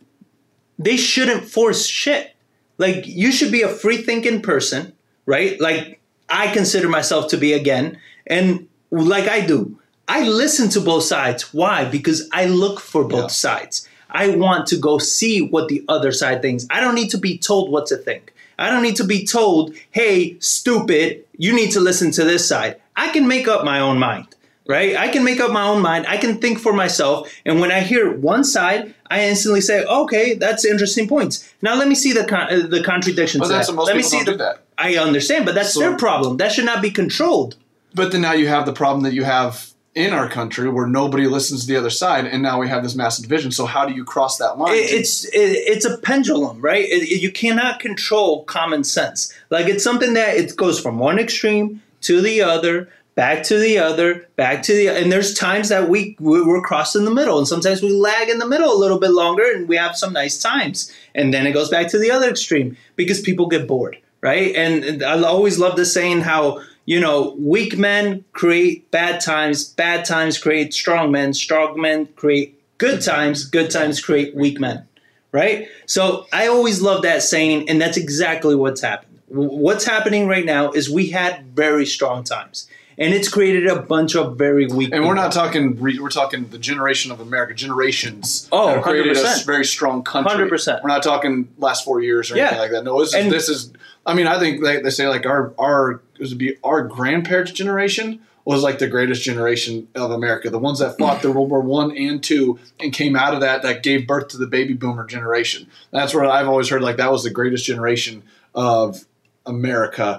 They shouldn't force shit. You should be a free-thinking person, right? I consider myself to be again. And I do. I listen to both sides. Why? Because I look for both sides. I want to go see what the other side thinks. I don't need to be told what to think. I don't need to be told, hey, stupid, you need to listen to this side. I can make up my own mind, right? I can make up my own mind. I can think for myself. And when I hear one side, I instantly say, okay, that's interesting points. Now let me see the contradictions. But that's most people don't do that. I understand, but that's their problem. That should not be controlled. But then now you have the problem that you have in our country where nobody listens to the other side, and now we have this massive division. So how do you cross that line? It's a pendulum, right? You cannot control common sense. It's something that it goes from one extreme to the other, back to the other, back to the other. And there's times that we're crossing the middle, and sometimes we lag in the middle a little bit longer, and we have some nice times. And then it goes back to the other extreme because people get bored, right? And I always love this saying how, weak men create bad times create strong men create good times create weak men, right? So I always love that saying, and that's exactly what's happened. What's happening right now is we had very strong times, and it's created a bunch of very weak And people. we're talking the generation of America, generations that have created a very strong country. 100%. We're not talking last 4 years or anything like that. No, this is I mean, I think they say like our it would be our grandparents' generation was like the greatest generation of America. The ones that fought the World War I and II and came out of that gave birth to the baby boomer generation. That's what I've always heard. Like that was the greatest generation of America.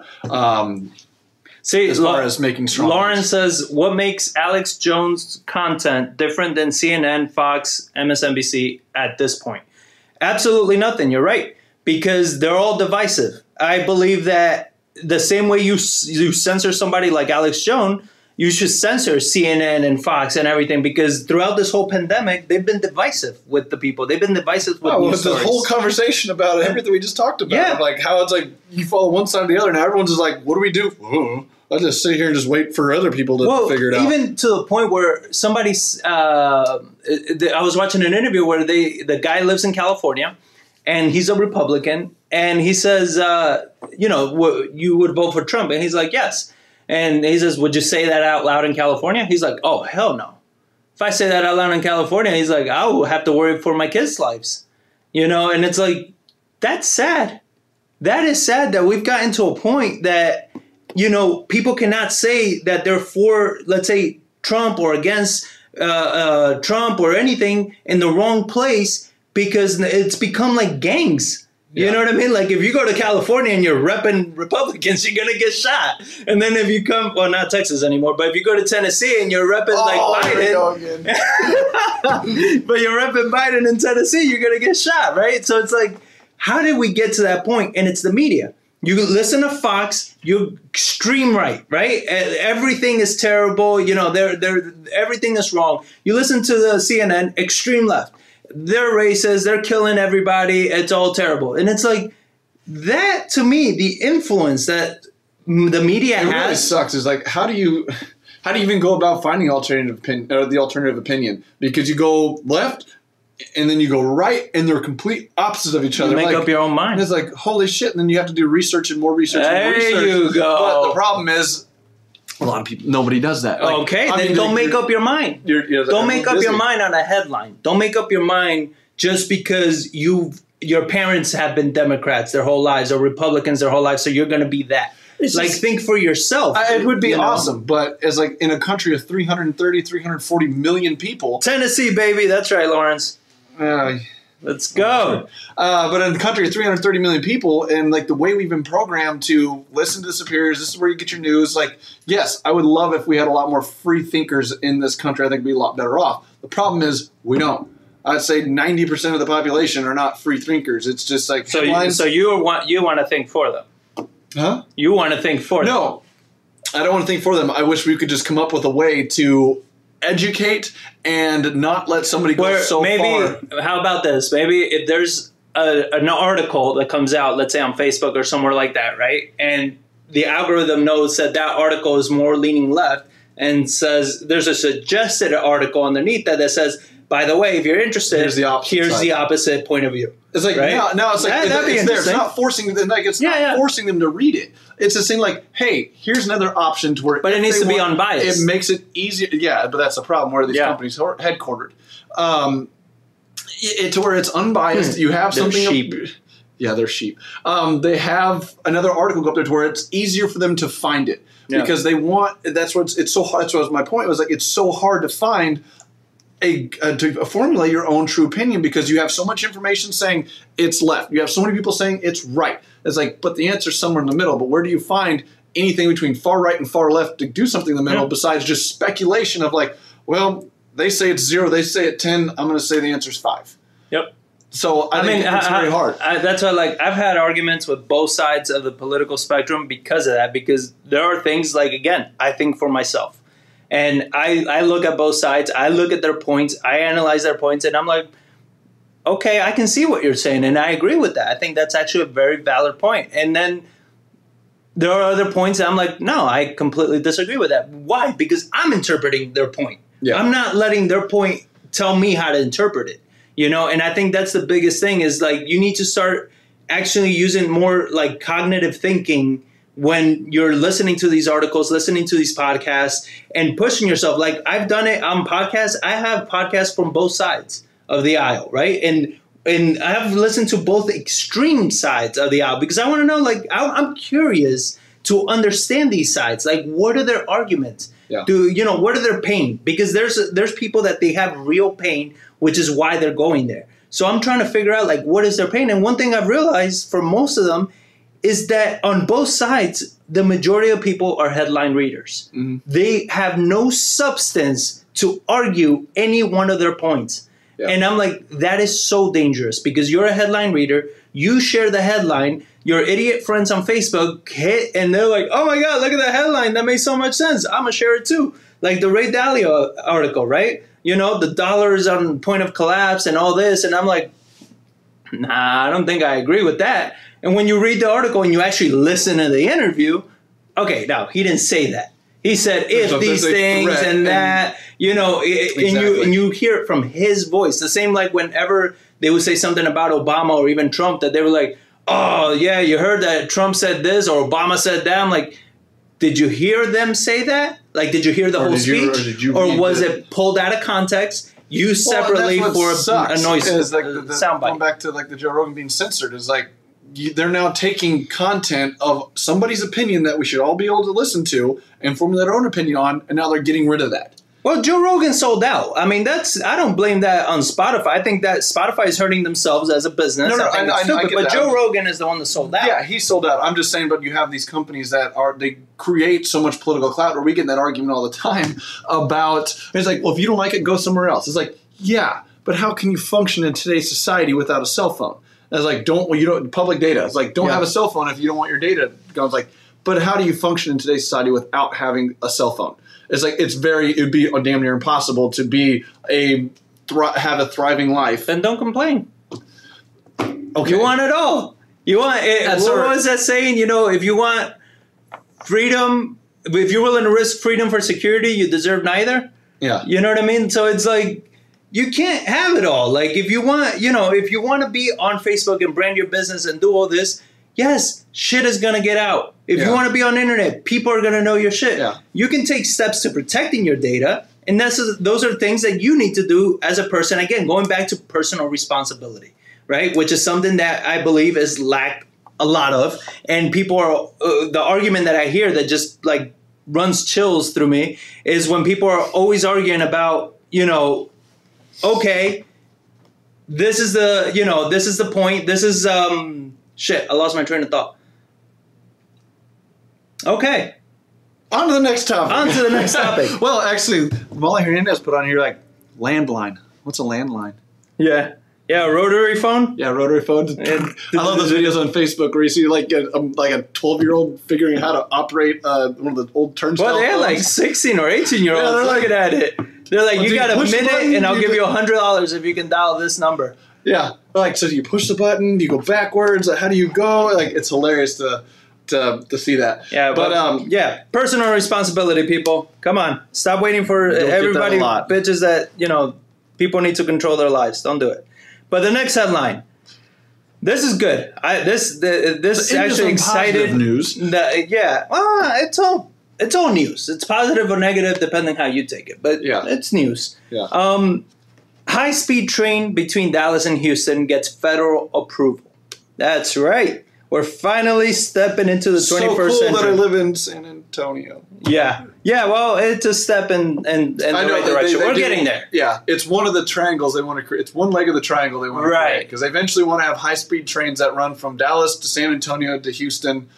See, as far as making strong. Lauren says, what makes Alex Jones' content different than CNN, Fox, MSNBC at this point? Absolutely nothing. You're right. Because they're all divisive. I believe that the same way you censor somebody like Alex Jones, you should censor CNN and Fox and everything, because throughout this whole pandemic, they've been divisive with the people. They've been divisive with news stories. This whole conversation about everything we just talked about. Yeah. Like how it's like you follow one side or the other, and everyone's just like, what do we do? I'll just sit here and just wait for other people to figure it out. Even to the point where somebody's I was watching an interview where the guy lives in California, and he's a Republican, and he says, you would vote for Trump. And he's like, yes. And he says, would you say that out loud in California? He's like, oh, hell no. If I say that out loud in California, he's like, I will have to worry for my kids' lives. And it's like, that's sad. That is sad that we've gotten to a point that, people cannot say that they're for, let's say, Trump or against Trump or anything in the wrong place, because it's become like gangs. You know what I mean? Like if you go to California and you're repping Republicans, you're going to get shot. And then if you come, well, not Texas anymore, but if you go to Tennessee and you're repping Biden, but you're repping Biden in Tennessee, you're going to get shot, right? So it's like, how did we get to that point? And it's the media. You listen to Fox, you're extreme right? Everything is terrible. They're everything is wrong. You listen to the CNN, extreme left. They're racist. They're killing everybody. It's all terrible. And it's like that, to me, the influence that the media has. It really sucks. Is like, how do you even go about finding the alternative opinion? Because you go left and then you go right, and they're complete opposites of each other. You make up your own mind. And it's like, holy shit. And then you have to do research and more research and more research. There you go. But the problem is, a lot of people, nobody does that. Like, okay, then don't make up your mind. Don't make up your mind on a headline. Don't make up your mind just because your parents have been Democrats their whole lives or Republicans their whole lives, so you're going to be that. Think for yourself. It would be awesome, but as like in a country of 340 million people. Tennessee, baby. That's right, Lawrence. Let's go. But in a country of 330 million people, and like the way we've been programmed to listen to the superiors, this is where you get your news. Like, yes, I would love if we had a lot more free thinkers in this country. I think we'd be a lot better off. The problem is we don't. I'd say 90% of the population are not free thinkers. It's just like so. You want to think for them? Huh? You want to think for them? No, I don't want to think for them. I wish we could just come up with a way to educate and not let somebody go far. How about this? Maybe if there's an article that comes out, let's say on Facebook or somewhere like that, right? And the algorithm knows that article is more leaning left and says there's a suggested article underneath that says, by the way, if you're interested, here's the opposite point of view. It's like now it's like it's not forcing them. Like it's not forcing them to read it. It's just saying like, hey, here's another option to where. But it needs to be unbiased. It makes it easier. Yeah, but that's the problem where these companies are headquartered. To where it's unbiased. You have something. Sheep. Yeah, they're sheep. They have another article go up there to where it's easier for them to find it because they want. That's what it's so hard. That's what my point was. Like it's so hard to find. To formulate your own true opinion because you have so much information saying it's left. You have so many people saying it's right. It's like, but the answer's somewhere in the middle. But where do you find anything between far right and far left to do something in the middle besides just speculation of like, well, they say it's 0, they say it's 10, I'm going to say the answer's 5. Yep. So I mean, it's very hard. That's why, like, I've had arguments with both sides of the political spectrum because of that. Because there are things like, again, I think for myself. And I look at both sides. I look at their points. I analyze their points. And I'm like, okay, I can see what you're saying. And I agree with that. I think that's actually a very valid point. And then there are other points that I'm like, no, I completely disagree with that. Why? Because I'm interpreting their point. Yeah. I'm not letting their point tell me how to interpret it. And I think that's the biggest thing is like you need to start actually using more like cognitive thinking when you're listening to these articles, listening to these podcasts, and pushing yourself. Like I've done it on podcasts. I have podcasts from both sides of the aisle, right? And and I've listened to both extreme sides of the aisle because I want to know, like, I'm curious to understand these sides. Like, what are their arguments? Yeah. What are their pain? Because there's people that they have real pain, which is why they're going there. So I'm trying to figure out, like, what is their pain? And one thing I've realized for most of them is that on both sides, the majority of people are headline readers. Mm-hmm. They have no substance to argue any one of their points. Yeah. And I'm like, that is so dangerous because you're a headline reader. You share the headline. Your idiot friends on Facebook hit, and they're like, oh my God, look at the headline. That makes so much sense. I'm going to share it too. Like the Ray Dalio article, right? The dollar is on point of collapse and all this. And I'm like, nah, I don't think I agree with that. And when you read the article and you actually listen to the interview, okay, now he didn't say that. He said if these things and that, exactly. and you hear it from his voice. The same like whenever they would say something about Obama or even Trump that they were like, oh, yeah, you heard that Trump said this or Obama said that. I'm like, did you hear them say that? Like, did you hear the whole speech? Or was it pulled out of context, used separately for a noise like soundbite? Going back to like the Joe Rogan being censored is like, they're now taking content of somebody's opinion that we should all be able to listen to and form their own opinion on, and now they're getting rid of that. Well, Joe Rogan sold out. I mean, I don't blame that on Spotify. I think that Spotify is hurting themselves as a business. I think but Joe Rogan is the one that sold out. Yeah, he sold out. I'm just saying, but you have these companies that they create so much political clout, or we get in that argument all the time about, it's like, well, if you don't like it, go somewhere else. It's like, yeah, but how can you function in today's society without a cell phone? It's like, public data. It's like, don't have a cell phone if you don't want your data going. It's like, but how do you function in today's society without having a cell phone? It's like, it would be damn near impossible to be have a thriving life. Then don't complain. Okay. You want it all. You want it. What was that saying? If you want freedom, if you're willing to risk freedom for security, you deserve neither. Yeah. You know what I mean? So it's like, you can't have it all. Like if you want to be on Facebook and brand your business and do all this, yes, shit is going to get out. If you want to be on the internet, people are going to know your shit. Yeah. You can take steps to protecting your data. And those are things that you need to do as a person. Again, going back to personal responsibility, right? Which is something that I believe is lacked a lot of. And people are, the argument that I hear that just like runs chills through me is when people are always arguing about, okay, this is the point. This is, shit, I lost my train of thought. Okay. On to the next topic. Well, actually, Molly Hernandez put on here like landline. What's a landline? Yeah. Yeah, a rotary phone? Yeah, rotary phone. I love those videos on Facebook where you see like a 12-year-old figuring out how to operate one of the old turnstile Well, they had like 16 or 18-year-olds looking at it. They're like, you got a minute and I'll give you $100 if you can dial this number. Yeah. Like, so you push the button, you go backwards, how do you go? Like, it's hilarious to see that. Yeah, but personal responsibility, people. Come on. Stop waiting for everybody bitches that, people need to control their lives. Don't do it. But the next headline. This is good. This actually excited news. It's all news. It's positive or negative depending how you take it. But it's news. Yeah. High-speed train between Dallas and Houston gets federal approval. That's right. We're finally stepping into the 21st century. So cool that I live in San Antonio. Yeah. Yeah, well, it's a step in the right direction. We're getting there. Yeah, it's one of the triangles they want to create. It's one leg of the triangle they want to create. Because they eventually want to have high-speed trains that run from Dallas to San Antonio to Houston,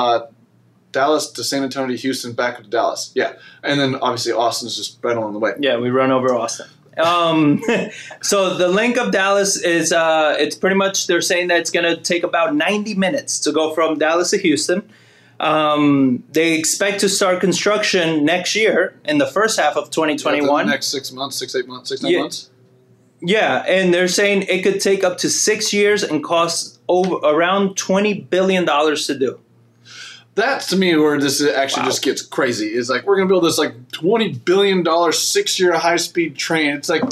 Dallas to San Antonio to Houston, back to Dallas. Yeah. And then, obviously, Austin's just right along the way. Yeah, we run over Austin. So the link of Dallas is it's pretty much, they're saying that it's going to take about 90 minutes to go from Dallas to Houston. They expect to start construction next year in the first half of 2021. The next 6 months, 9 months. Yeah, and they're saying it could take up to 6 years and cost around $20 billion to do. That's to me where this actually just gets crazy. Is like, we're going to build this like $20 billion 6-year high-speed train. It's like,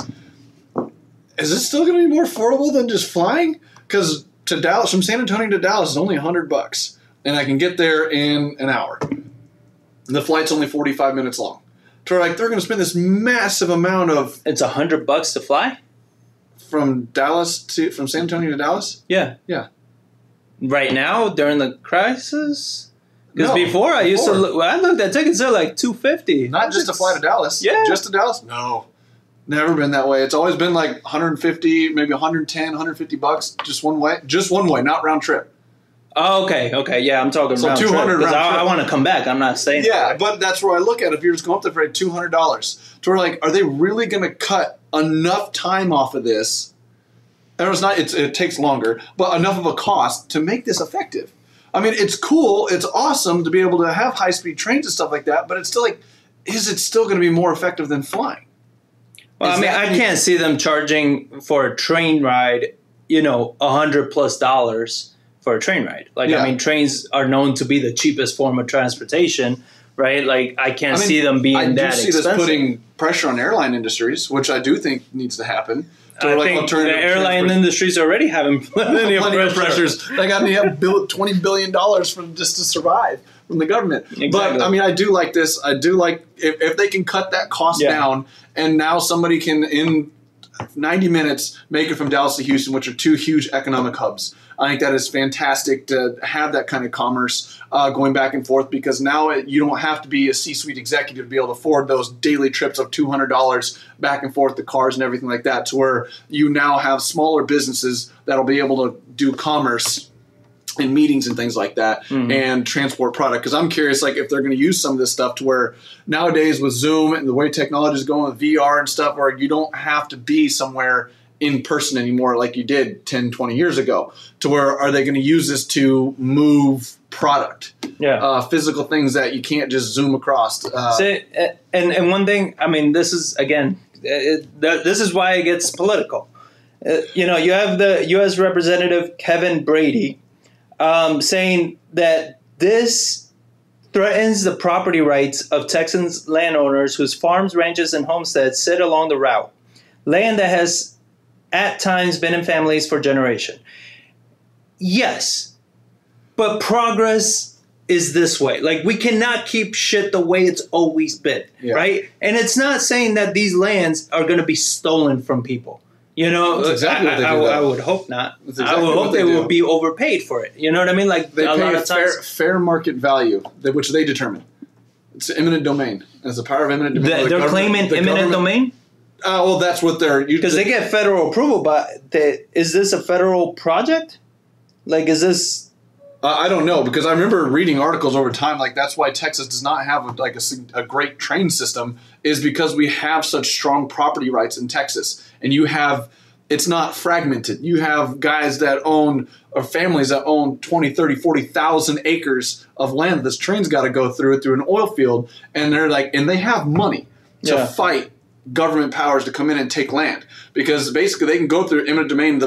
is it still going to be more affordable than just flying? Because to Dallas, from San Antonio to Dallas is only $100, and I can get there in an hour. And the flight's only 45 minutes long. So like, they're going to spend this massive amount of. It's $100 to fly? from San Antonio to Dallas? Yeah. Yeah. Right now, during the crisis? Because No, before I used to look, I looked at tickets, they're like $250. Not just to fly to Dallas. Yeah. Just to Dallas? No. Never been that way. It's always been like 150, maybe 110, 150 bucks just one way. Just one way, not round trip. Oh, okay. Yeah, I'm talking So round 200 trip. Because round trip. I want to come back. I'm not staying. Yeah, but that's where I look at it. If you're just going up there for $200, to where like, are they really going to cut enough time off of this? And it's not. It takes longer, but enough of a cost to make this effective. I mean, it's cool. It's awesome to be able to have high-speed trains and stuff like that, but it's still like, is it still going to be more effective than flying? Well, I mean, I can't see them charging for a train ride, $100+ for a train ride. Like, Yeah. I mean, trains are known to be the cheapest form of transportation, right? Like, I can't see them being that expensive. I do see this putting pressure on airline industries, which I do think needs to happen. I think the airline industries already having plenty of pressures. They got to have $20 billion from just to survive from the government. Exactly. But I mean, I do like this. I do like if they can cut that cost down, and now somebody can in 90 minutes make it from Dallas to Houston, which are two huge economic hubs. I think that is fantastic to have that kind of commerce going back and forth, because now you don't have to be a C-suite executive to be able to afford those daily trips of $200 back and forth, the cars and everything like that, to where you now have smaller businesses that'll be able to do commerce in meetings and things like that, and transport product. Because I'm curious, like, if they're going to use some of this stuff to where nowadays with Zoom and the way technology is going with VR and stuff, where you don't have to be somewhere in person anymore like you did 10, 20 years ago, to where are they going to use this to move product? Physical things that you can't just zoom across. And one thing, I mean, this is, again, this is why it gets political. You have the U.S. Representative Kevin Brady saying that this threatens the property rights of Texans landowners whose farms, ranches, and homesteads sit along the route. Land that has at times been in families for generations. Yes, but progress is this way. Like, we cannot keep shit the way it's always been, right? And it's not saying that these lands are going to be stolen from people. That's exactly what they do. I would hope not. I would hope they would be overpaid for it. You know what I mean? Like, they a pay lot of times, fair market value, which they determine. It's eminent domain. It's the power of eminent domain. They're claiming eminent domain? Well, that's what they're... Because they get federal approval, but is this a federal project? Like, is this... I don't know, because I remember reading articles over time, like, that's why Texas does not have a great train system, is because we have such strong property rights in Texas. And you have... It's not fragmented. You have guys that own, or families that own 20, 30, 40,000 acres of land this train's got to go through an oil field, and they're like... And they have money to fight government powers to come in and take land, because basically they can go through eminent domain.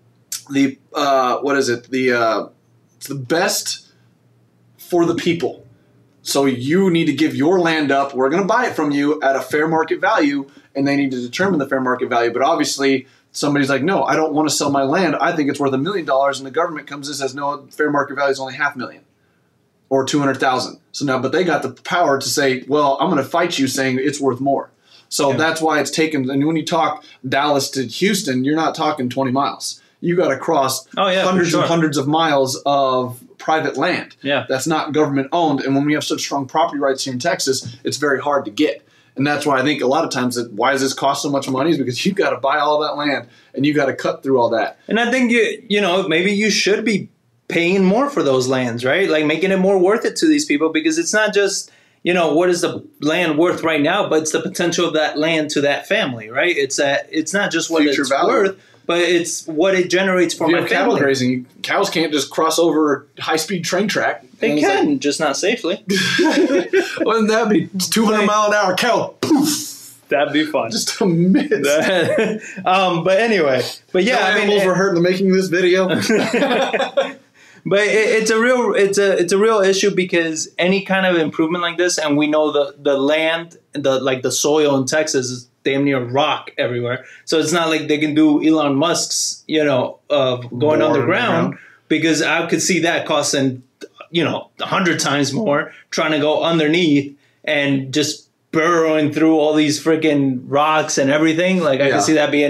It's the best for the people. So you need to give your land up. We're going to buy it from you at a fair market value, and they need to determine the fair market value. But obviously somebody's like, no, I don't want to sell my land. I think it's worth $1 million, and the government comes in and says, no, fair market value is only $500,000 or $200,000. So now, but they got the power to say, well, I'm going to fight you saying it's worth more. So that's why it's taken. And when you talk Dallas to Houston, you're not talking 20 miles. You got to cross hundreds and hundreds of miles of private land. That's not government owned. And when we have such strong property rights here in Texas, it's very hard to get. And that's why I think a lot of times why does this cost so much money is because you've got to buy all that land and you got to cut through all that. And I think maybe you should be paying more for those lands, right? Like, making it more worth it to these people, because it's not just what is the land worth right now, but it's the potential of that land to that family, right? It's not just what future it's value. worth, but it's what it generates for my family. Cattle grazing, cows can't just cross over a high-speed train track. They can, just not safely. Wouldn't that be 200-mile-an-hour cow? Poof. That'd be fun. Just a minute. But anyway, animals were hurt in the making of this video. But it's a real issue, because any kind of improvement like this, and we know the land, the soil in Texas is damn near rock everywhere. So it's not like they can do Elon Musk's, going underground, because I could see that costing, 100 times more, trying to go underneath and just burrowing through all these freaking rocks and everything. Like, I could see that being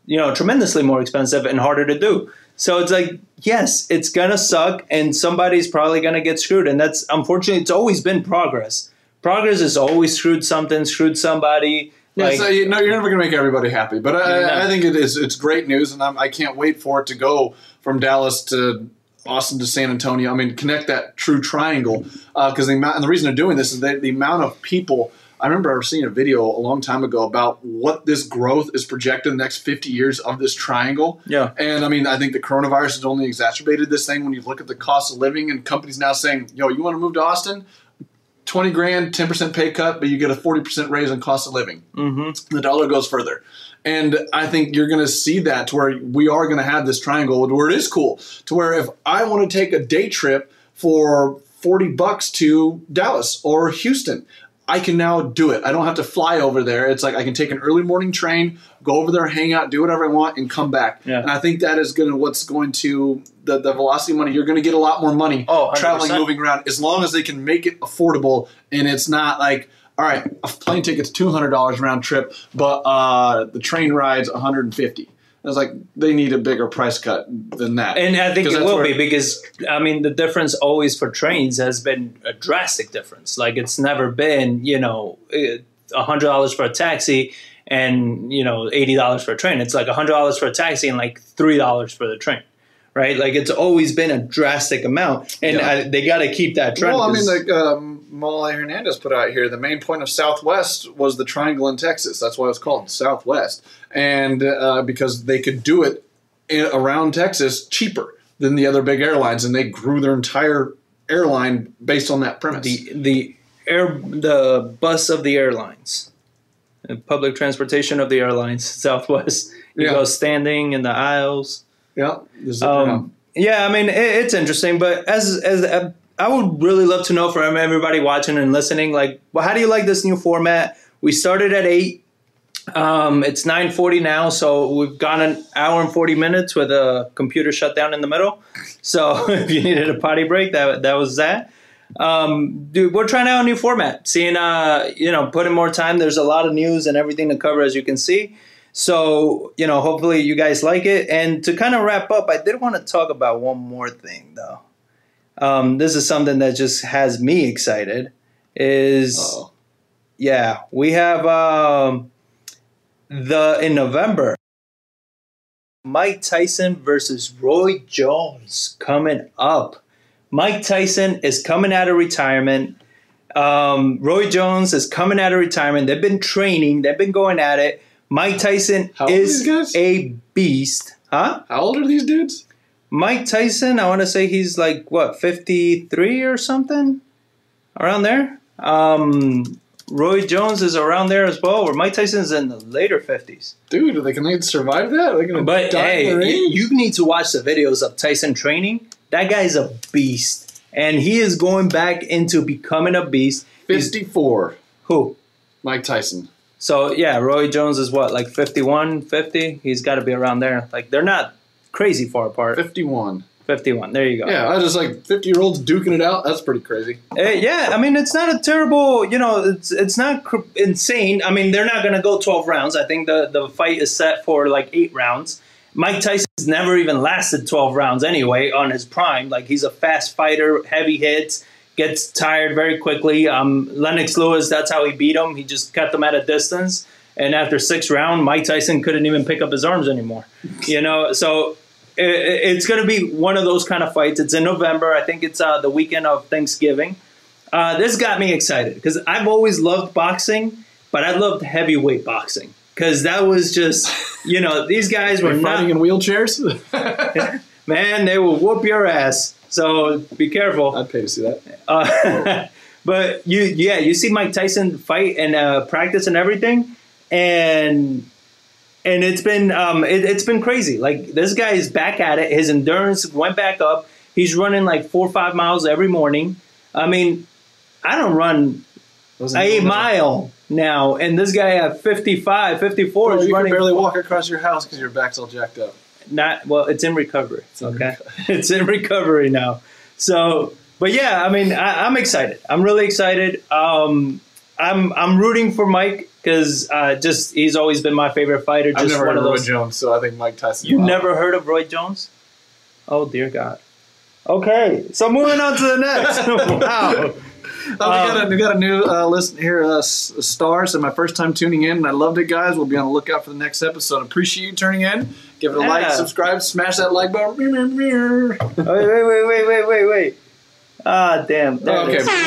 tremendously more expensive and harder to do. So it's like, yes, it's going to suck and somebody's probably going to get screwed. And that's, unfortunately, it's always been progress. Progress has always screwed something, screwed somebody. Yeah, so, you're never going to make everybody happy. But I think it's great news, and I can't wait for it to go from Dallas to Austin to San Antonio. I mean, connect that true triangle. Because and the reason they're doing this is the amount of people. I remember seeing a video a long time ago about what this growth is projected in the next 50 years of this triangle. Yeah. And, I mean, I think the coronavirus has only exacerbated this thing when you look at the cost of living and companies now saying, yo, you want to move to Austin? 20 grand, 10% pay cut, but you get a 40% raise in cost of living. Mm-hmm. The dollar goes further. And I think you're going to see that to where we are going to have this triangle where it is cool. To where if I want to take a day trip for $40 to Dallas or Houston, I can now do it. I don't have to fly over there. It's like I can take an early morning train, go over there, hang out, do whatever I want, and come back. Yeah. And I think that is what's going to the velocity money. You're going to get a lot more money traveling, moving around, as long as they can make it affordable. And it's not like, all right, a plane ticket's $200 round trip, but the train ride's $150. I was like, they need a bigger price cut than that. And I think it will be because, I mean, the difference always for trains has been a drastic difference. Like, it's never been, $100 for a taxi and, $80 for a train. It's like $100 for a taxi and like $3 for the train. Right? Like, it's always been a drastic amount. And they got to keep that trend. Well, I mean, like Molly Hernandez put out here, the main point of Southwest was the triangle in Texas. That's why it was called Southwest. And because they could do it around Texas cheaper than the other big airlines. And they grew their entire airline based on that premise. The bus of the airlines. The public transportation of the airlines, Southwest. You go standing in the aisles. Yeah. Yeah, I mean, it's interesting, but as I would really love to know from everybody watching and listening, like, well, how do you like this new format? We started at 8. It's 9:40 now, so we've gone an hour and 40 minutes with a computer shut down in the middle. So if you needed a potty break, that was that. Dude, we're trying out a new format, seeing, put in more time. There's a lot of news and everything to cover, as you can see. So, hopefully you guys like it. And to kind of wrap up, I did want to talk about one more thing, though. This is something that just has me excited. We have in November, Mike Tyson versus Roy Jones coming up. Mike Tyson is coming out of retirement. Roy Jones is coming out of retirement. They've been training. They've been going at it. Mike Tyson is a beast. Huh? How old are these dudes? Mike Tyson, I want to say he's like, 53 or something? Around there. Roy Jones is around there as well, or Mike Tyson's in the later 50s. Dude, can they survive that? Are they going to die in the ring? You need to watch the videos of Tyson training. That guy's a beast. And he is going back into becoming a beast. 54. Who? Mike Tyson. So, yeah, Roy Jones is what, like 51, 50? He's got to be around there. Like, they're not crazy far apart. 51. 51. There you go. Yeah, I just like 50-year-olds duking it out. That's pretty crazy. Yeah, I mean, it's not a terrible, it's not insane. I mean, they're not going to go 12 rounds. I think the fight is set for like 8 rounds. Mike Tyson's never even lasted 12 rounds anyway on his prime. Like, he's a fast fighter, heavy hits, gets tired very quickly. Lennox Lewis, that's how he beat him. He just kept him at a distance. And after 6th round, Mike Tyson couldn't even pick up his arms anymore. So it's going to be one of those kind of fights. It's in November. I think it's the weekend of Thanksgiving. This got me excited because I've always loved boxing, but I loved heavyweight boxing because that was just, these guys were not fighting in wheelchairs. Man, they will whoop your ass. So be careful. I'd pay to see that. But you see Mike Tyson fight and practice and everything, and it's been crazy. Like, this guy is back at it. His endurance went back up. He's running like 4 or 5 miles every morning. I mean, I don't run a mile now, and this guy at 55, 54 is you running. You can barely walk across your house because your back's all jacked up. It's in recovery. Okay, it's in recovery now. So, but yeah, I mean, I'm excited. I'm really excited. I'm rooting for Mike because just he's always been my favorite fighter. I've Just never one heard of of those. Roy Jones, so I think Mike Tyson. You never heard of Roy Jones? Oh dear God. Okay, so moving on to the next. Wow. We got a new listen here, Stars, and my first time tuning in, and I loved it, guys. We'll be on the lookout for the next episode. Appreciate you tuning in. Give it a like, subscribe, smash that like button. Wait. Ah, damn. There it is. There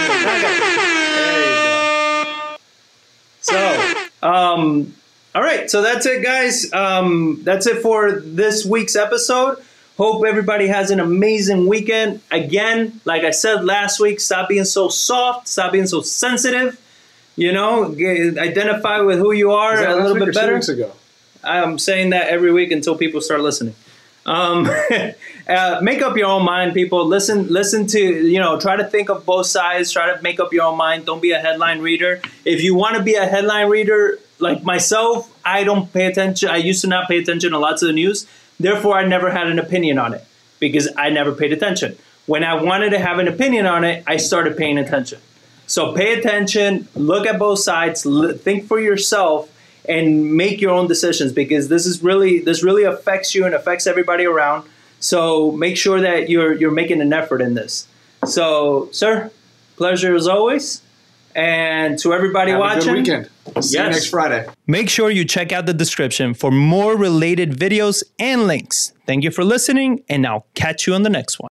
you go. So, all right. So that's it, guys. That's it for this week's episode. Hope everybody has an amazing weekend. Again, like I said last week, stop being so soft. Stop being so sensitive. You know, identify with who you are a little bit better. 2 weeks ago? I'm saying that every week until people start listening. Make up your own mind, people. Listen to, try to think of both sides. Try to make up your own mind. Don't be a headline reader. If you want to be a headline reader like myself, I don't pay attention. I used to not pay attention to lots of the news. Therefore, I never had an opinion on it because I never paid attention. When I wanted to have an opinion on it, I started paying attention. So pay attention, look at both sides, think for yourself, and make your own decisions, because this really affects you and affects everybody around. So make sure that you're making an effort in this. So, sir, pleasure as always. And to everybody watching, have a good weekend. See you next Friday. Make sure you check out the description for more related videos and links. Thank you for listening, and I'll catch you on the next one.